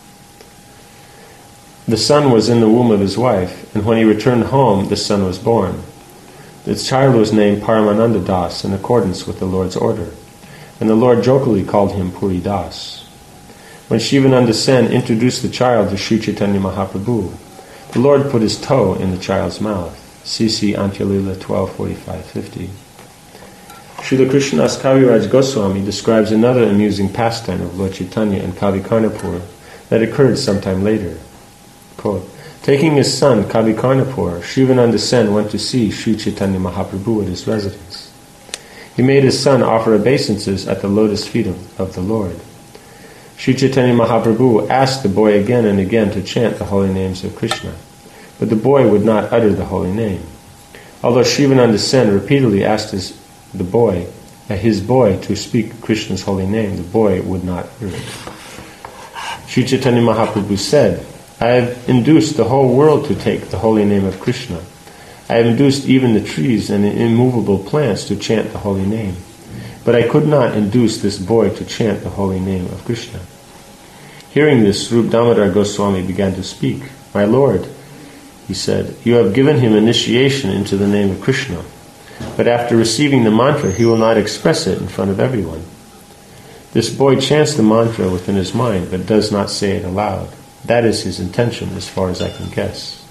The son was in the womb of his wife, and when he returned home, the son was born. The child was named Paramananda Das in accordance with the Lord's order, and the Lord jokingly called him Puri Das. When Shivananda Sen introduced the child to Sri Chaitanya Mahaprabhu, the Lord put his toe in the child's mouth. C C Antya-lila twelve forty-five fifty. Srila Krishnadas Kaviraj Goswami describes another amusing pastime of Lord Chaitanya and Kavi Karnapur that occurred sometime later. Quote, taking his son Kavi Karnapur, Shivananda Sen went to see Sri Chaitanya Mahaprabhu at his residence. He made his son offer obeisances at the lotus feet of, of the Lord. Sri Chaitanya Mahaprabhu asked the boy again and again to chant the holy names of Krishna, but the boy would not utter the holy name. Although Shivananda Sen repeatedly asked his, the boy, uh, his boy to speak Krishna's holy name, the boy would not utter it. Sri Chaitanya Mahaprabhu said, I have induced the whole world to take the holy name of Krishna. I have induced even the trees and the immovable plants to chant the holy name. But I could not induce this boy to chant the holy name of Krishna. Hearing this, Rup Damodar Goswami began to speak. My Lord, he said, you have given him initiation into the name of Krishna, but after receiving the mantra, he will not express it in front of everyone. This boy chants the mantra within his mind, but does not say it aloud. That is his intention, as far as I can guess.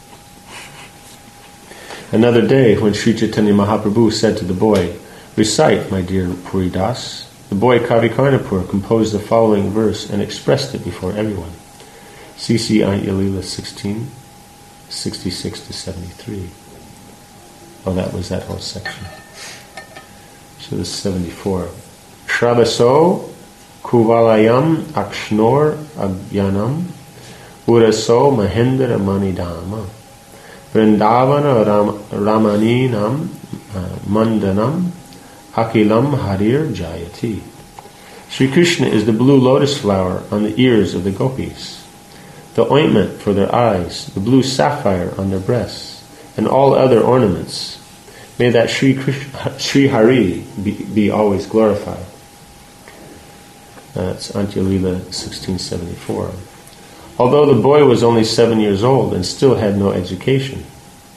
Another day, when Sri Chaitanya Mahaprabhu said to the boy, recite, my dear Puri Das, the boy Kavi Karnapur composed the following verse and expressed it before everyone. C C Antya-lila sixteen, sixty-six to seventy-three. Oh, that was that whole section. So this is seventy-four. Shrabaso kuvalayam akshnor agyanam uraso mahendra manidama vrindavana ram, ramaninam uh, mandanam akilam harir jayati. Sri Krishna is the blue lotus flower on the ears of the gopis, the ointment for their eyes, the blue sapphire on their breasts, and all other ornaments. May that Sri, Krishna, Sri Hari be, be always glorified. That's Antya-lila sixteen seventy-four. Although the boy was only seven years old and still had no education,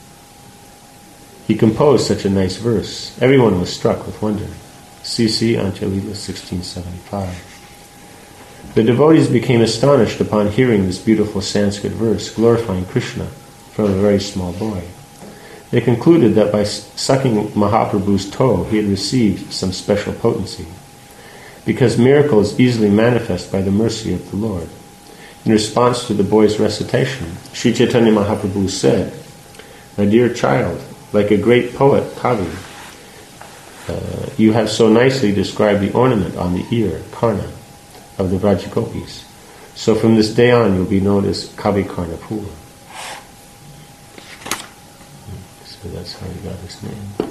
he composed such a nice verse. Everyone was struck with wonder. C C Antya-lila sixteen seventy-five. The devotees became astonished upon hearing this beautiful Sanskrit verse glorifying Krishna from a very small boy. They concluded that by sucking Mahaprabhu's toe he had received some special potency, because miracles easily manifest by the mercy of the Lord. In response to the boy's recitation, Sri Chaitanya Mahaprabhu said, my dear child, like a great poet, Kavi, uh, you have so nicely described the ornament on the ear, Karna, of the Vrajagopis. So from this day on you'll be known as Kavi Karnapur. So that's how he got his name.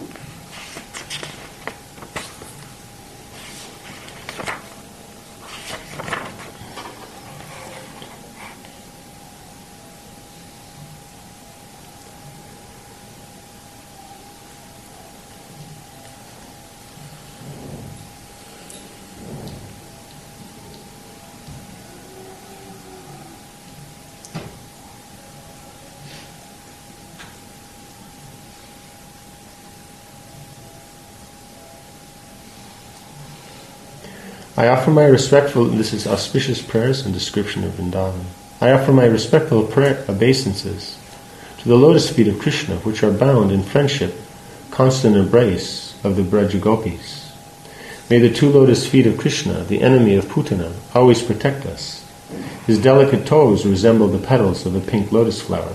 I offer my respectful, this is auspicious prayers and description of Vrindavan. I offer my respectful prayer, obeisances to the lotus feet of Krishna, which are bound in friendship constant embrace of the Braja Gopis. May the two lotus feet of Krishna, the enemy of Putana, always protect us. His delicate toes resemble the petals of a pink lotus flower,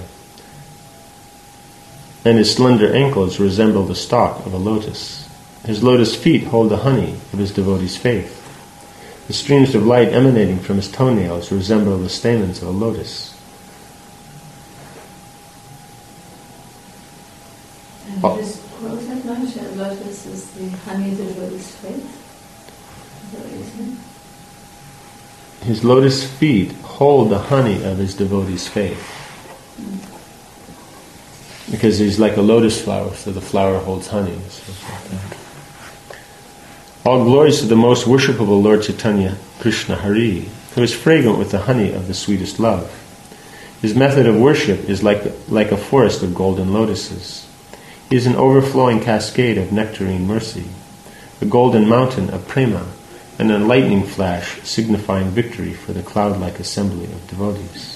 and his slender ankles resemble the stalk of a lotus. His lotus feet hold the honey of his devotees' faith. The streams of light emanating from his toenails resemble the stamens of a lotus. And Oh. this, what was that notion? Lotus is the honey of the devotees' faith? Is that what you're saying? His lotus feet hold the honey of his devotees' faith. Because he's like a lotus flower, so the flower holds honey. So like that. All glories to the most worshipable Lord Chaitanya, Krishna Hari, who is fragrant with the honey of the sweetest love. His method of worship is like, like a forest of golden lotuses. He is an overflowing cascade of nectarine mercy, a golden mountain of prema, and a lightning flash signifying victory for the cloud-like assembly of devotees.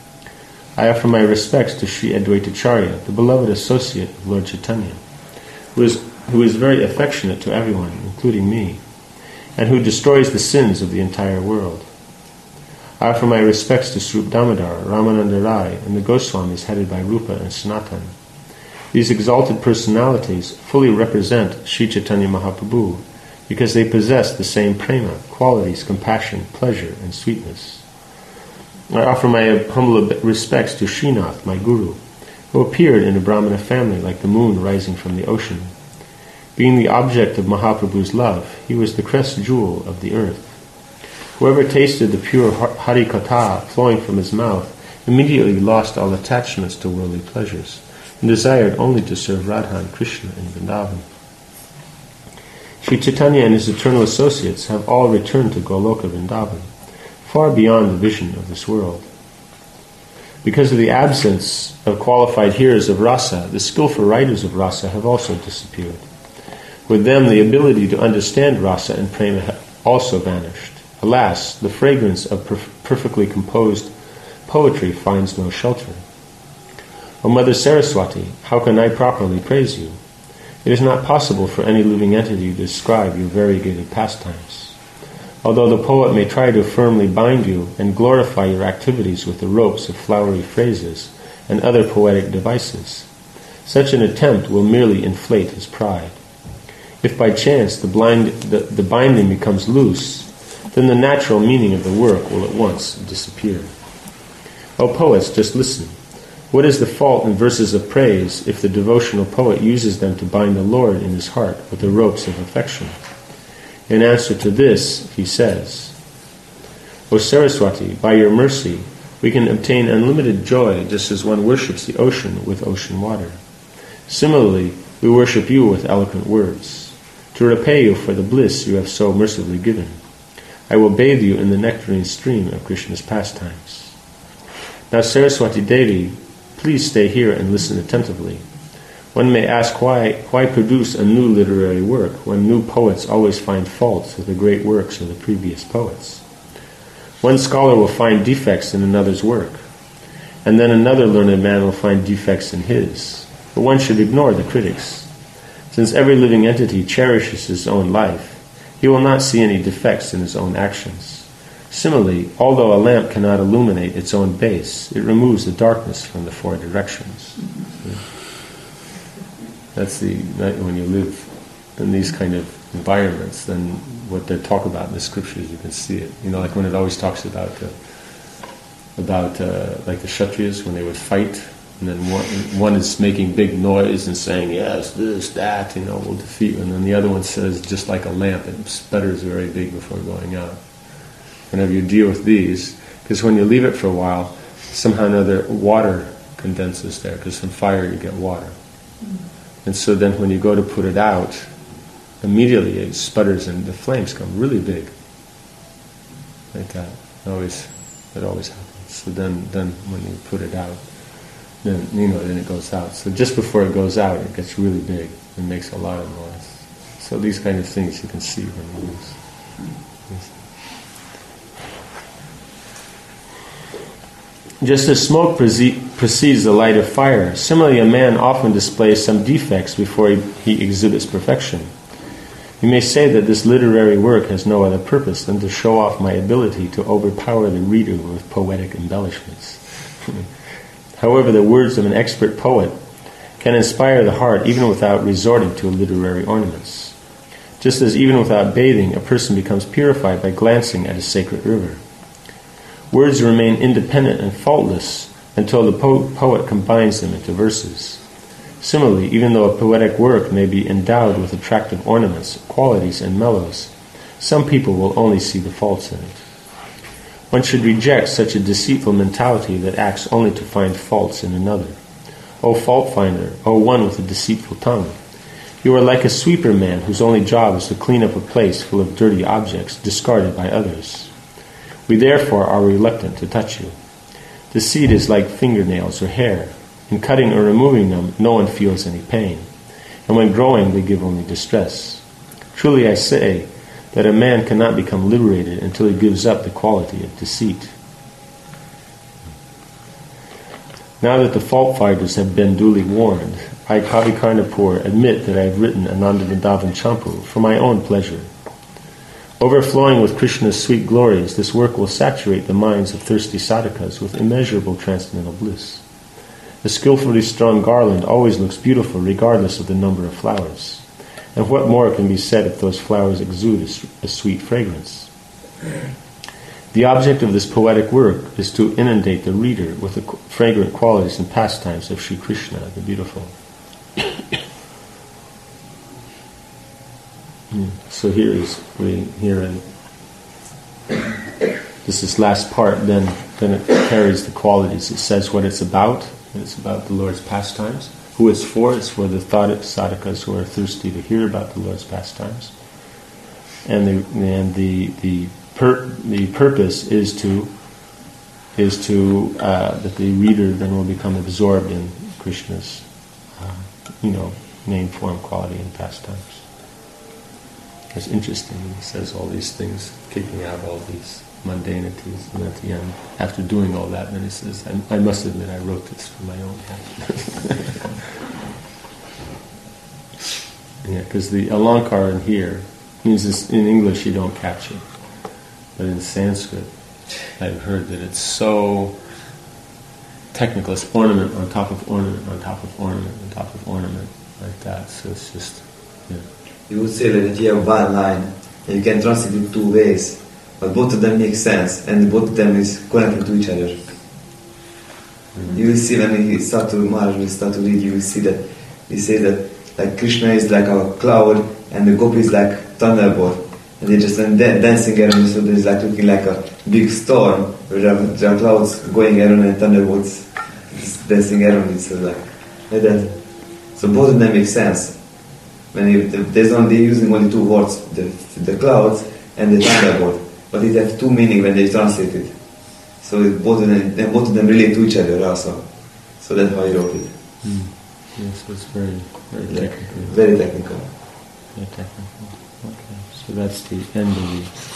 I offer my respects to Sri Advaitacharya, the beloved associate of Lord Chaitanya, who is, who is very affectionate to everyone, including me, and who destroys the sins of the entire world. I offer my respects to Srup Damodar, Ramananda Rai, and the Goswamis headed by Rupa and Sanatan. These exalted personalities fully represent Sri Chaitanya Mahaprabhu because they possess the same prema, qualities, compassion, pleasure, and sweetness. I offer my humble respects to Srinath, my guru, who appeared in a Brahmana family like the moon rising from the ocean. Being the object of Mahaprabhu's love, he was the crest jewel of the earth. Whoever tasted the pure Hari Katha flowing from his mouth immediately lost all attachments to worldly pleasures and desired only to serve Radha and Krishna in Vrindavan. Sri Chaitanya and his eternal associates have all returned to Goloka Vrindavan, far beyond the vision of this world. Because of the absence of qualified hearers of rasa, the skillful writers of rasa have also disappeared. With them, the ability to understand rasa and prema have also vanished. Alas, the fragrance of perf- perfectly composed poetry finds no shelter. O Mother Saraswati, how can I properly praise you? It is not possible for any living entity to describe your variegated pastimes. Although the poet may try to firmly bind you and glorify your activities with the ropes of flowery phrases and other poetic devices, such an attempt will merely inflate his pride. If by chance the, blind, the, the binding becomes loose, then the natural meaning of the work will at once disappear. O poets, just listen. What is the fault in verses of praise if the devotional poet uses them to bind the Lord in his heart with the ropes of affection? In answer to this, he says, O Saraswati, by your mercy, we can obtain unlimited joy just as one worships the ocean with ocean water. Similarly, we worship you with eloquent words, to repay you for the bliss you have so mercifully given. I will bathe you in the nectarine stream of Krishna's pastimes. Now, Saraswati Devi, please stay here and listen attentively. One may ask why, why produce a new literary work when new poets always find faults with the great works of the previous poets. One scholar will find defects in another's work, and then another learned man will find defects in his. But one should ignore the critics. Since every living entity cherishes his own life, he will not see any defects in his own actions. Similarly, although a lamp cannot illuminate its own base, it removes the darkness from the four directions. That's the, when you live in these kind of environments, then what they talk about in the scriptures, you can see it. You know, like when it always talks about uh, about uh, like the Kshatriyas, when they would fight, and then one, one is making big noise and saying, yes, this, that, you know, we'll defeat you. And then the other one says, just like a lamp, it sputters very big before going out. Whenever you deal with these, because when you leave it for a while, somehow or another water condenses there, because from fire you get water. And so then when you go to put it out, immediately it sputters and the flames come really big. Like that. It always, it always happens. So then, then when you put it out, then, you know, then it goes out. So just before it goes out, it gets really big and makes a lot of noise. So these kind of things you can see when you use. Just as smoke precedes the light of fire, similarly a man often displays some defects before he, he exhibits perfection. You may say that this literary work has no other purpose than to show off my ability to overpower the reader with poetic embellishments. However, the words of an expert poet can inspire the heart even without resorting to literary ornaments. Just as even without bathing, a person becomes purified by glancing at a sacred river. Words remain independent and faultless until the po- poet combines them into verses. Similarly, even though a poetic work may be endowed with attractive ornaments, qualities, and mellows, some people will only see the faults in it. One should reject such a deceitful mentality that acts only to find faults in another. O fault finder, O one with a deceitful tongue, you are like a sweeper man whose only job is to clean up a place full of dirty objects discarded by others. We therefore are reluctant to touch you. Deceit is like fingernails or hair. In cutting or removing them, no one feels any pain, and when growing, they give only distress. Truly I say that a man cannot become liberated until he gives up the quality of deceit. Now that the fault finders have been duly warned, I, Kavi Karnapur, admit that I have written Ananda Vrindavan Champu for my own pleasure. Overflowing with Krishna's sweet glories, this work will saturate the minds of thirsty sadhakas with immeasurable transcendental bliss. A skillfully strung garland always looks beautiful regardless of the number of flowers. And what more can be said if those flowers exude a, a sweet fragrance? The object of this poetic work is to inundate the reader with the fragrant qualities and pastimes of Sri Krishna, the beautiful. So here is we here in this is last part. Then then it carries the qualities. It says what it's about. It's about the Lord's pastimes. Who it's for? It's for the sadhakas who are thirsty to hear about the Lord's pastimes. And the and the the per, the purpose is to is to uh, that the reader then will become absorbed in Krishna's uh, you know name, form, quality, and pastimes. It's interesting. He says all these things, kicking out all these mundanities, and at the end, after doing all that, then he says, I, I must admit I wrote this for my own hand. Yeah, because the alankar in here means this, in English you don't catch it, but in Sanskrit I've heard that it's so technical. It's ornament on top of ornament on top of ornament on top of ornament like that. So it's just, yeah. You would say that you have one line and you can translate it two ways, but both of them make sense and both of them is connected to each other. Mm-hmm. You will see when you start to Maharaj will start to read, you will see that he says that like Krishna is like a cloud and the gopi is like thunderbolt, and they're just dancing around, so there's like looking like a big storm where there are, there are clouds going around and thunderbolts just dancing around it. So like, like that. So both of them make sense. When you, there's only they're using only two words, the, the clouds and the thunderbolt, but it has two meaning when they translate it. So it, both of them, and both of them relate to each other also. So that's how he wrote it. Mm. Yes, it's very, very yeah, technical. Very technical. Very technical. Okay, so that's the end of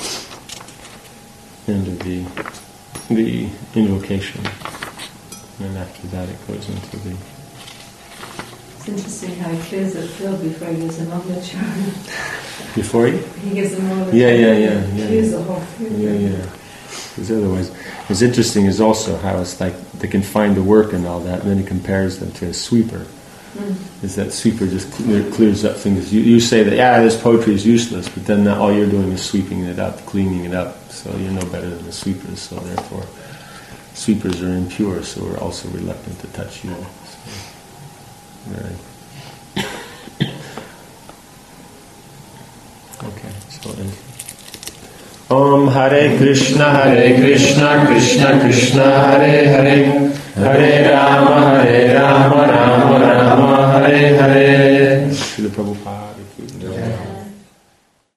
the end of the the invocation, and after that it goes into the. It's interesting how he clears the field before he gives an overture. Before he? He gives an overture. Yeah, yeah, yeah. He yeah, clears yeah. the whole field. Yeah, yeah. Because otherwise, what's interesting is also how it's like they can find the work and all that, and then he compares them to a sweeper. Mm. Is that sweeper just clear, clears up things? You, you say that, yeah, this poetry is useless, but then all you're doing is sweeping it up, cleaning it up, so you're no better than the sweepers, so therefore sweepers are impure, so we're also reluctant to touch you. So, right. Okay, so end. Om Hare Krishna, Hare Krishna, Krishna Krishna, Hare Hare, Hare Rama, Hare Rama, Rama Rama, Hare Hare. Srila Prabhupada.